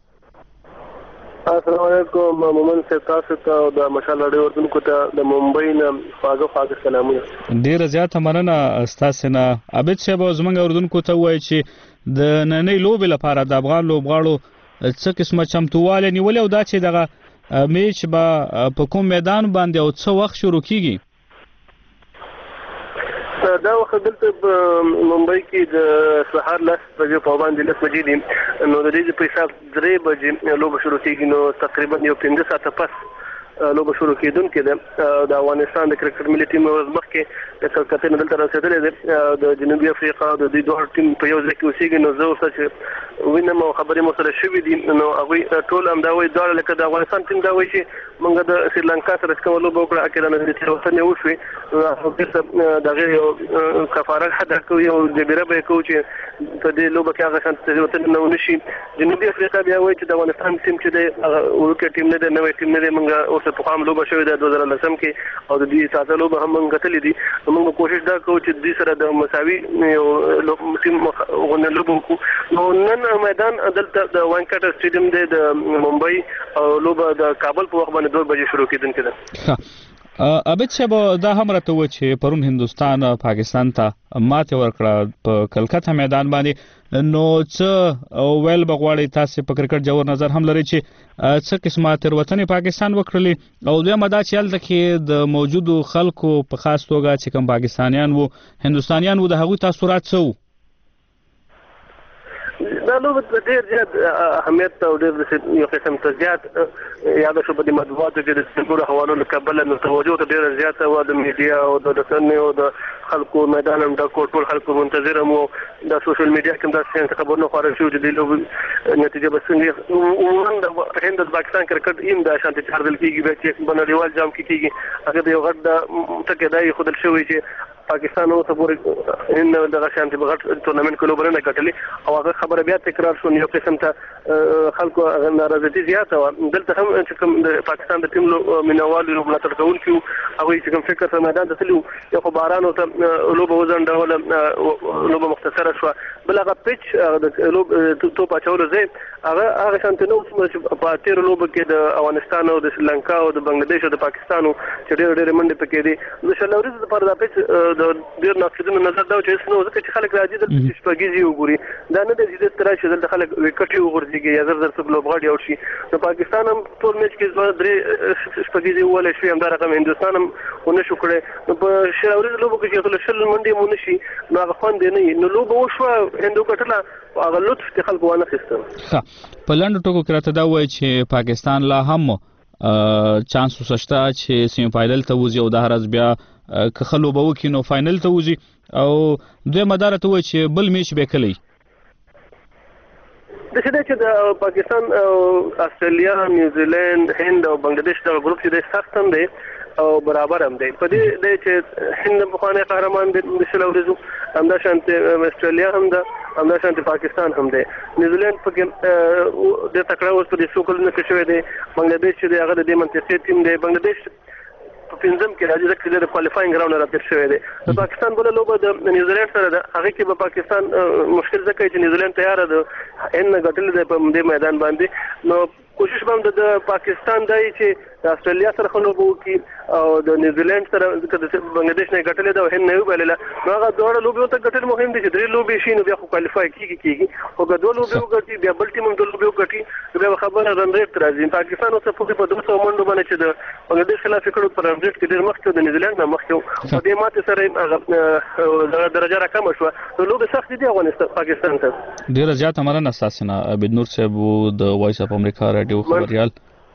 السلام علیکم مومن صاحب، تاسو ته د مشال راډیو اردوونکو ته د ممبئی نه خواږه سلامونه. ډیره زیاته مننه ستاسو نه. عبد صاحب زموږ اردوونکو ته وایي چې د نننۍ لوبې لپاره د افغان لوبغاړو څه قسمه چمتووالی نیولې او دا چې دغه میچ به په کوم میدان باندې او څه وخت شروع کیږي؟ دا وخت دلته په ممبئی کې د سهار 10 بجې په باندې 10 بجې دي نو د دې په حساب 3 بجې لوبه شروع کیږي نو تقریبا یو 15 ساعته پس لوبه شروع کیدونکې ده. د افغانستان د کرکټ ملي ټیم ورځ مخکې د کلکته نه دلته رسیدلې ده. د جنوبي افریقا د دوی دوه ټیم په یو ځای کې اوسېږي نو زه اوس چې وینم او خبرې مو سره شوې دي نو هغوی ټول هم دا وایي دواړه لکه د افغانستان ټیم دا وایي چې موږ د سریلانکا سره چې کومه لوبه وکړه اکیدا نه د تېروتنې وشوې بیرته د هغې یو کفاره حده کوو یو جبیره به یې کوو چې په دې لوبه کې هغه شان تېروتنې نه ونه شي. جنوبي افریقا بیا وایي چې د افغانستان ټیم چې دی هغه وړوکی ټیم نه دی، نوی ټیم نه دی، موږ اوس څه په خام لوبه شوې ده 2010 کې او د دې تازه لوبه هم موږ غتلې دي موږ کوشش دا کوو چې دې سره د مساوي ټیم غونډه لوبو نو نن میدان دلته د وانکټ سټیډیم دی د ممبئی او لوبه د کابل په وخت باندې 2 بجې شروع کېدونکې ده عابد صاحب دا هم راته و چې پرون هندستان پاکستان ته ماته ورکړه په کلکته میدان باندې نو څه ویل بغواړي تاسو په کرکټ جوړ نظر هم لري چې څه قسمه تیروتنې پاکستان وکړلې او دوی مدا چې هلته کې د موجودو خلکو په خاص توګه چې کوم پاکستانیان وو هندستانیان وو د هغوی تاثیرات څه وو دا لوبه ډېر زیات اهمیت او ډېر یو قسم ته زیات یاد شو په دې مطبوعاتو کې د څلورو حوالو له کبله نو توجه ته ډېر زیات و د میډیا او د رسنیو او د خلکو میدان هم د ټول خلکو منتظر مو د سوشل میډیا کې دا څنګه خبرونه خبره شو چې د لوبې نتیجه به څنګه عموما د هند پاکستان کرکټ ایم د شانتي چاردل کېږي چې بنړیوال جام کې کېږي هغه د یو غټ د ټکدای خودل شوی چې پاکستان اوس پورې هند د شانتي بغټ ټورنمنت کې لوبره نه کټلې او هغه خبره بیا تکرار شو یو قسم ته خلکو ناراضي زیاته و دلته هم چې کوم د پاکستان د ټیم مینوالو ملاتړ کوونکو هغه چې کوم فکر په میدان ته تلو یو باران او لوبه وزنډول لوبه مختصره شو بل هغه پیچ د لوب توپ اچولو ځای هغه شانتي نو چې په تیر لوبه کې د افغانستان او د سریلانکا او د بنگلاديش او د پاکستان چې ډېر منډه پکې دي د شلوري لپاره د پیچ د ډېر ناقصینو نظر دا چې نو ځکه چې خلک راځي د شپږیزي وګوري دا نه د دې تر چې د خلک وکټي وګورځي یا زر څه لوبغاړي او شي نو پاکستان هم ټول میچ کې درې شپږیزي ولې شوی هم دا رقم هندستان هم ونه شو کړي نو په شلوري لوبو کې چې شل منډي مونږ شي نو هغه خوند نه نو لوبه وشو هندو کټله هغه لطف ته خلک ونه خسته په لاندو ټکو کې راته دا وایي چې پاکستان لا هم چانس وسشته چې سیمی فائنل ته وځي او د هرڅ بیا که خلو به وکړي نو فائنل ته وځي او دوی مدار ته وایي چې بل میچ به کلی د څه چې د پاکستان استرالیا نیوزیلند هند او بنگلاديش دا ګروپ چې د سخت هم دی او برابر هم دی په دې چې هند په خانه قهرمان د شلوريزو همدا شانته استرالیا هم ده همدا شانته پاکستان هم ده نیوزیلند په کې د تکړه اوس په دې څو کلونو کې شوی دی بنگلاديش چې هغه د منطقې ټیم دی بنگلاديش په پنځم کې راځي چې د کوالیفاینګ راوند راځي شوی دی پاکستان بل لوبه د نیوزیلند سره ده هغه کې به پاکستان مشکل ځکه چې نیوزیلند تیار ده ان غټل دی په دې میدان باندې نو کوشش به د پاکستان دای چې د استرالیا سره خلوبو کې او د نیوزیلند سره د بنگلاديش نه غټلې دا هند نه ویل نو هغه دوه لوبي ته غټل مهم دي چې درې لوبي شي نو بیا خو کوالیفای کیږي او که دوه لوبي وګټي بیا بل ټیم دوه لوبي وګټي بیا خبره رن ریټ راځي پاکستان اوس په 200 منډو باندې چې د بنگلاديش خلاف کړو پر رن ریټ کې ډېر مخکې د نیوزیلند نه مخکې او دې ماته سره درجه راکم شو نو لوبي سخت دي افغانستان پاکستان ته ډېر زیات امرنه اساسنه عبد نور صاحب د وایس اف امریکا رادیو خبريال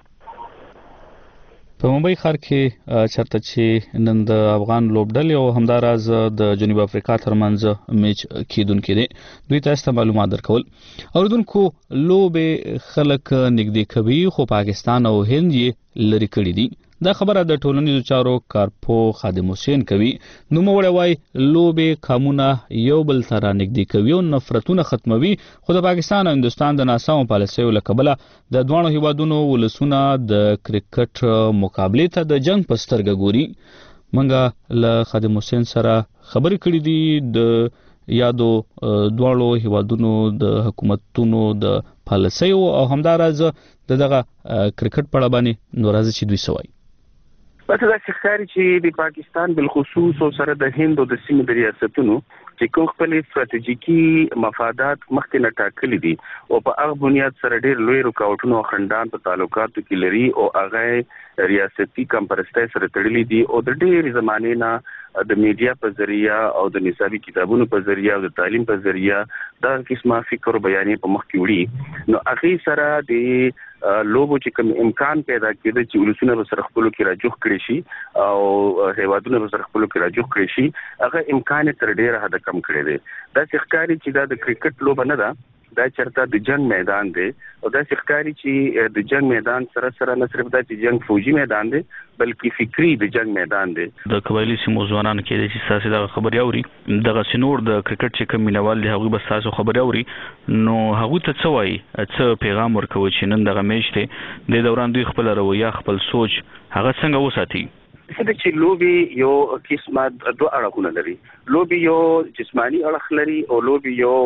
په ممبئی ښار کې چرته چې نن د افغان لوبډلې او همداراز د جنوب افریقا ترمنځ میچ کیدونکې دي دوی تاسو معلومات درکول اوردونکو لوبې خلک نږدې کوي خو پاکستان او هند یې لري کړی دي دا خبره د ټولنیزو چارو کارپو خادم حسین کوي نو موږ وایي لوبې قانونا یو بل سره نږدې کوي او نفرتونه ختموي خو د پاکستان او هندستان د ناسمو پالیسیو له کبله د دوه هیوادونو ولسونه د کرکټ مقابله ته د جنگ په سترګه ګوري منګه له خادم حسین سره خبرې کړې دي د یادو دوه هیوادونو د حکومتونو د پالیسیو او همداراز دغه کرکټ په اړه باندې نورازي چې دوی سوای پته دا ښکاري چې د پاکستان بالخصوص او سره د هند او د سیمې د ریاستونو چې کوم خپل استراتیژیکي مفادات مخکې نه ټاکلي دي او په هغه بنیاد سره ډېر لوی رکاوټونه او خندان په تعلقاتو کې لري او هغه ریاستي کمپرستۍ سره تړلي دي او د ډېر زمانه نه د میډیا په ذریعہ او د نصابي کتابونو په ذریعہ او د تعلیم په ذریعہ دا قسمه فکر او بیانې په مخ کې وړي نو هغه سره د لوبو چې کوم امکان پیدا کېده چې ولسونه به سره خپل کې راجوخ کړي شي او هیوادونه به سره خپل کې راجوخ کړي شي هغه امکان تر ډیره حد کم کړی دی دا ښکاري چې دا د کرکټ لوبه نه ده دا چرته د جنگ میدان دی او دا ښکاري چې د جنگ میدان سره سره نه صرف د جنگ فوجي میدان دی بلکې فکری د جنگ میدان دی د قبایلی سیمو ځوانان کې چې ساسي د خبري اوري دغه سينور د کرکټ چې کوم مینوال دی هغه بس تاسو خبري اوري نو هغه ته څه وایي څه پیغام ورکوي چې نن دغه میچ دی د دوران دوی خپل رویه خپل سوچ هغه څنګه وساتي؟ چې لوبي یو قسمه دوه اړخونه لري. لوبي یو جسمانی اړخ لري او لوبي یو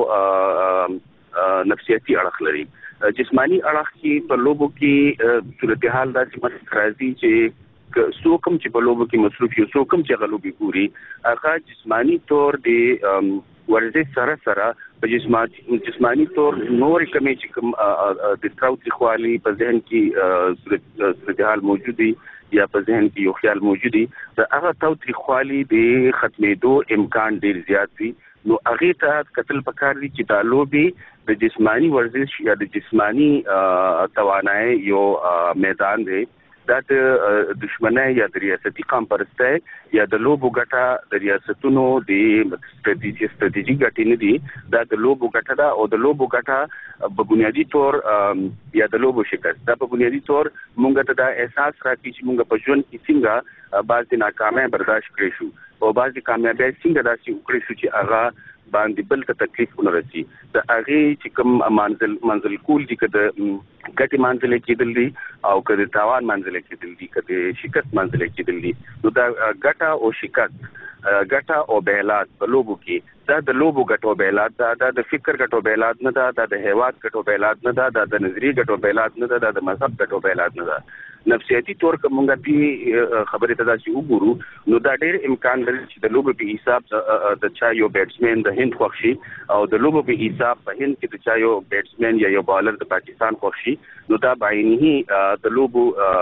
نفسیاتي اړخ لري. جسمانی اړخ کې په لوبو کې صورتحال داسې راځي چې څوک هم چې په لوبو کې مصروف یو څوک هم چې غلوبي ګوري هغه جسمانی طور د ورزش سره په جسمانی طور نور کمی چې کوم د تراوت خوالي په ذهن کې صورتحال موجودي یا په ذهن کې یو خیال موجودي د هغه تراوت خوالي د ختمېدو امکان ډیر زیات وي. نو هغه ته قتل پکار دي چې دا لوبي د جسمانی ورزش یا د جسمانی توانایي یو میدان دی. دا د دشمنۍ یا د ریاستي قام پرستۍ یا د لوبو ګټه د ریاستونو د ستراتیژي ګټې نه دي. دا د لوبو ګټه ده او د لوبو ګټه په بنیادی طور یا د لوبو شکست دا په بنیادی طور مونږ ته دا احساس راکړي چې مونږ په ژوند کې څنګه بعضې ناکامۍ برداشت کړی شو او بعضې کامیابۍ څنګه داسې وکړی شو چې هغه باندې بل ته تکلیف ونه رسي. د هغې چې کوم منزل کول دي که د ګټې منزل کېدل دي او که د تاوان منزل کېدل دي که د شکست منزل کېدل دي نو دا ګټه او شکست ګټه او بیلات په لوبو کې دا د لوبو ګټو بیلات دا د فکر ګټو بیلات نه ده دا د هیواد ګټو بیلات نه ده دا د نظری ګټو بیلات نه ده دا د مذهب ګټو بیلات نه ده. نفسیاتي طور که مونږ دې خبرې ته داسې وګورو نو دا ډېر امکان لري چې د لوبو په حساب د چا یو بیټسمین د هند خوښ شي او د لوبو په حساب په هند کې د چا یو بیټسمین یا یو بالر د پاکستان خوښ شي نو دا بعینه د لوبو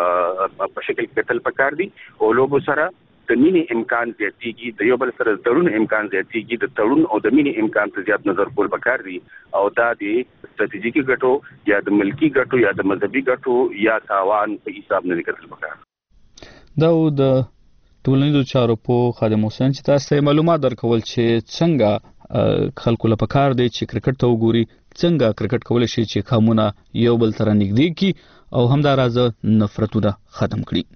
په شکل کې قتل پکار دي او لوبو سره د مینې امکان زیاتېږي د یو بل سره د تړون امکان زیاتېږي د تړون او د مینې امکان ته زیات نظر کول پکار دي او دا د ستراتیژیکي ګټو یا د ملکی ګټو یا د مذهبي ګټو یا تاوان په حساب نه کتل پکار. دا د ټولنیزو چارو په خادم حسین چې تاسو معلومات درکول چې څنګه خلکو له پکار دی چې کرکټ ته وګوري څنګه کرکټ کول شي چې قومونه یو بل سره نږدې کی او همداراز نفرتونه ختم کړي.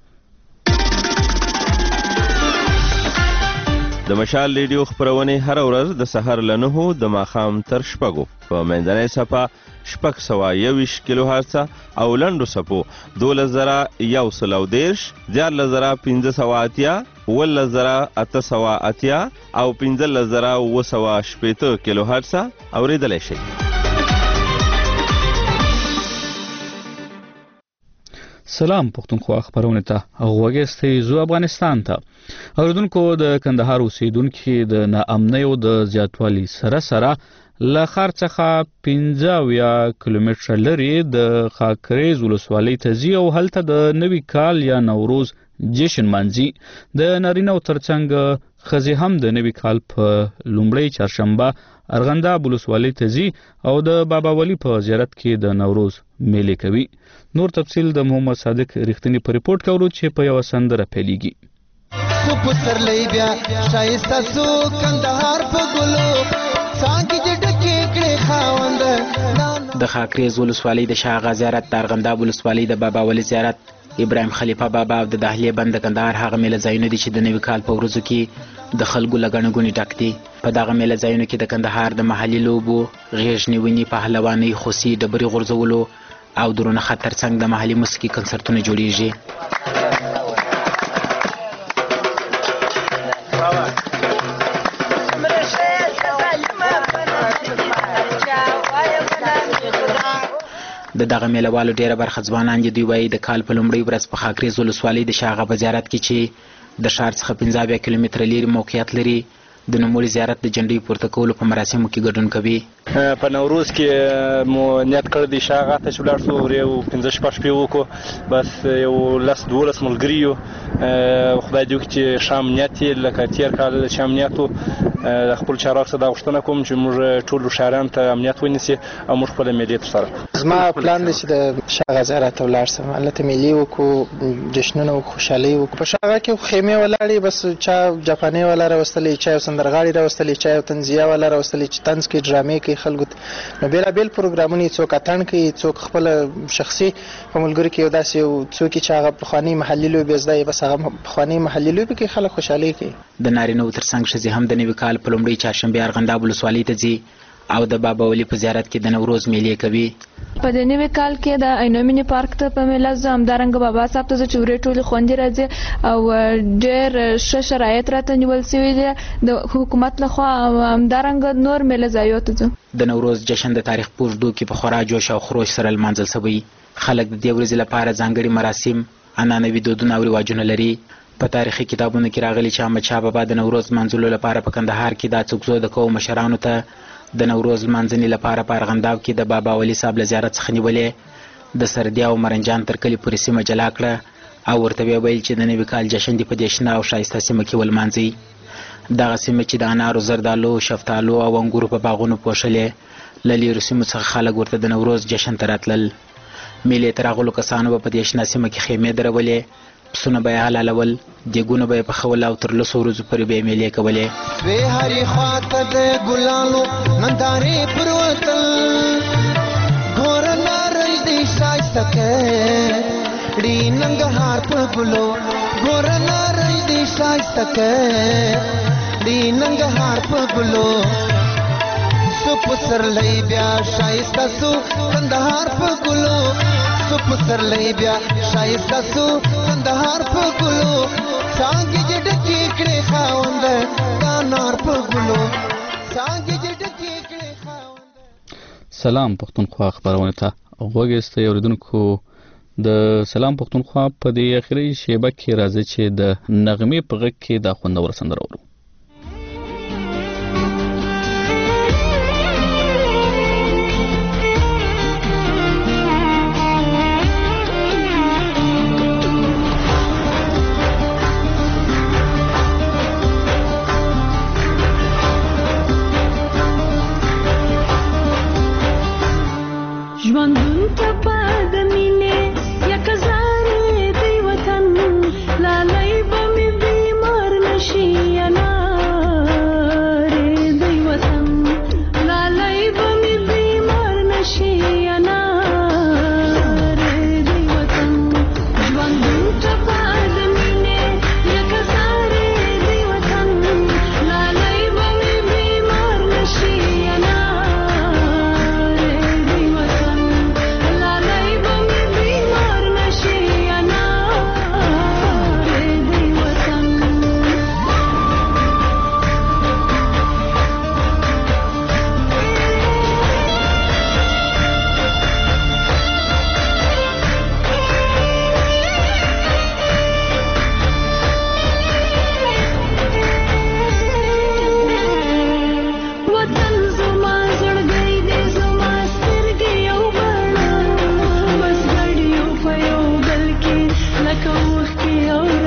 د مشال ریډیو خبرونه هر ورځ د سحر له 9 د ماخام تر شپږو په منځنۍ صفه 621 کیلو هرتز او لنډو صفو 2110 14580 11880 او 15980 کیلو هرتز اوریدلای شي. سلام پښتونخوا خبرونه ته غوږی زو افغانستان ته اوردونکو د کندهار اوسیدونکو د ناامنۍ او د زیاتوالي سره له ښار څخه 15 کیلومتره لري د خاکریز ولسوالۍ ته ځي او هلته د نوي کال یا نوروز جشن منځي. د نارینه ترڅنګ خزي هم د نوي کال په لومړی چهارشنبه ارغنداب ولسوالۍ ته ځي او د بابا ولی په زیارت کې د نوروز میلې کوي. نور تفصیل د محمد صادق رښتینی په ریپورت کولو چې په یو سندره پیلېږي. سپوتر لې بیا شایسته سو کندهار په ګلو څنګه چې ډکه کړي خاوند د خاکریز ولسوالۍ د شاغا زیارت د ارغنداب ولسوالۍ د بابا ولی زیارت ابراهیم خلیفه بابا د دهلیه بند د کندهار هغه میله ځایونه دي چې د نوي کال په ورځو کې د خلکو لګڼه غونډې ډک دي. په دغه میله ځایونو کې د کندهار د محلي لوبو غیږ نیونې پهلوانۍ خوسي ډبرې غورځولو او درونه خطر څنګه د محلي موسیقي کنسرتونه جوړیږي. د دغه میلهوالو ډیره برخه ځوانان دي. دوی وایي د کال په لومړۍ ورځ په خاکریز ولسوالۍ د شاغه په زیارت کې چې د ښار څخه 15 کیلومتره لرې موقعیت لري د نوموړي زیارت د جنډۍ پورته کولو په مراسمو کې ګډون کوي. په نوروز کې مو نیت کړی دی شاغه ته چې ولاړ شو یو 15 شپې وکړو بس یو 10-12 ملګري یو خدای دې وکړي چې شام نیت لکه تیر کال شام نیتو خپل چارواکو څخه دا غوښتنه کوم چې موږ ټول شهريان ته امنیت ونیسي او موږ خپل میلې ترسره. زما پلان دی چې د شاغه زیارت ته ولاړ شم البته میلې وکړو جشنونه وکړو خوشحالي وکړو. په شاغه کې خیمه ولاړې بس چا جاپاني ولا راوستلې چا سندرغاړي راوستلې چا تنزیه ولا راوستلې چې طنز کې ډرامې کې خلکو نو بیل پروګرامونه څوک اتن کوي څوک خپل شخصي په ملګری کې یو داسې څوک چې هغه پخوانی محلي لوبې زده بس هغه پخوانی محلي لوبې کې خلک خوشحالي کوي. د نارینه ترڅنګ ښځې هم د نوي کال په لومړۍ چهارشنبه ارغنداب ولسوالۍ ته ځي او د بابا ولی په زیارت کې د نوروز میلې کوي. په دې نوي کال کې د عینومینی پارک ته په میله ځم، همدارنګه بابا صاحب ته چې ورې ټولې خوندې راځي او ډېر ښه شرایط راته نیول سوي دي د حکومت لخوا، او همدارنګه نور میله ځایو ته ځم. د نوروز جشن د تاریخ په اوږدو کې په خورا جوش او خروش سره لمانځل شوی. خلک د دې ورځې لپاره ځانګړي مراسم، عنعنوي دودونه او رواجونه لري. په تاریخي کتابونو کې راغلي چې احمدشاه بابا د نوروز لمانځلو لپاره په کندهار کې د څوکزو د قوم مشرانو ته د نوروز لمانځنې لپاره په ارغنداب کې د بابا ولی صاحب له زیارت څخه نیولې د سردیا او مرنجان تر کلي پورې سیمه جلا کړه او ورته ویل چې د نوي کال جشن دې په دې شنه او ښایسته سیمه کې ولمانځي. دغه سیمه چې د انارو، زردالو، شفتالو او انګورو په باغونو پوښلې، له لیرو سیمو څخه خلک ورته د نوروز جشن ته راتلل. میلې ته راغلو کسانو به په دې شنه سیمه کې خیمې درولې، پسونه به یې حلالول، دیګونه به یې پخول او تر 10 ورځو پورې به یې میلې کولې. سوی هرې خواته د ګلانو نندارې پروتل، ګوره نارنج دې ښایسته کړي ننګرهار په ګلو، ګوره نارنج دې ښایسته کړي ننګرهار په ګلو، سو پسرلی بیا ښایسته سو کندهار په ګلو، سو پسرلی بیا ښایسته سو کندهار په ګلو، څانګې چې ډکې کړې خاوند د انار په ګلو، څانګې چې ډکې کړې خاوند. سلام پښتونخوا خبرونه ته غوږ ایسته اوریدونکو. د سلام پښتونخوا په دې اخري شیبه کې راځي چې د نغمې په غږ کې د خوندور سندره اورو. ژوندون ته پد مینې یک زارې دی وطن، لالی به مې بیمار نشي انارې دی وطن، لالی به مې بیمار نشي انارې دی وطن. ژوندون ته پد مینې یک زارې دی وطن، لالی به مې بیمار نشي like a wolf,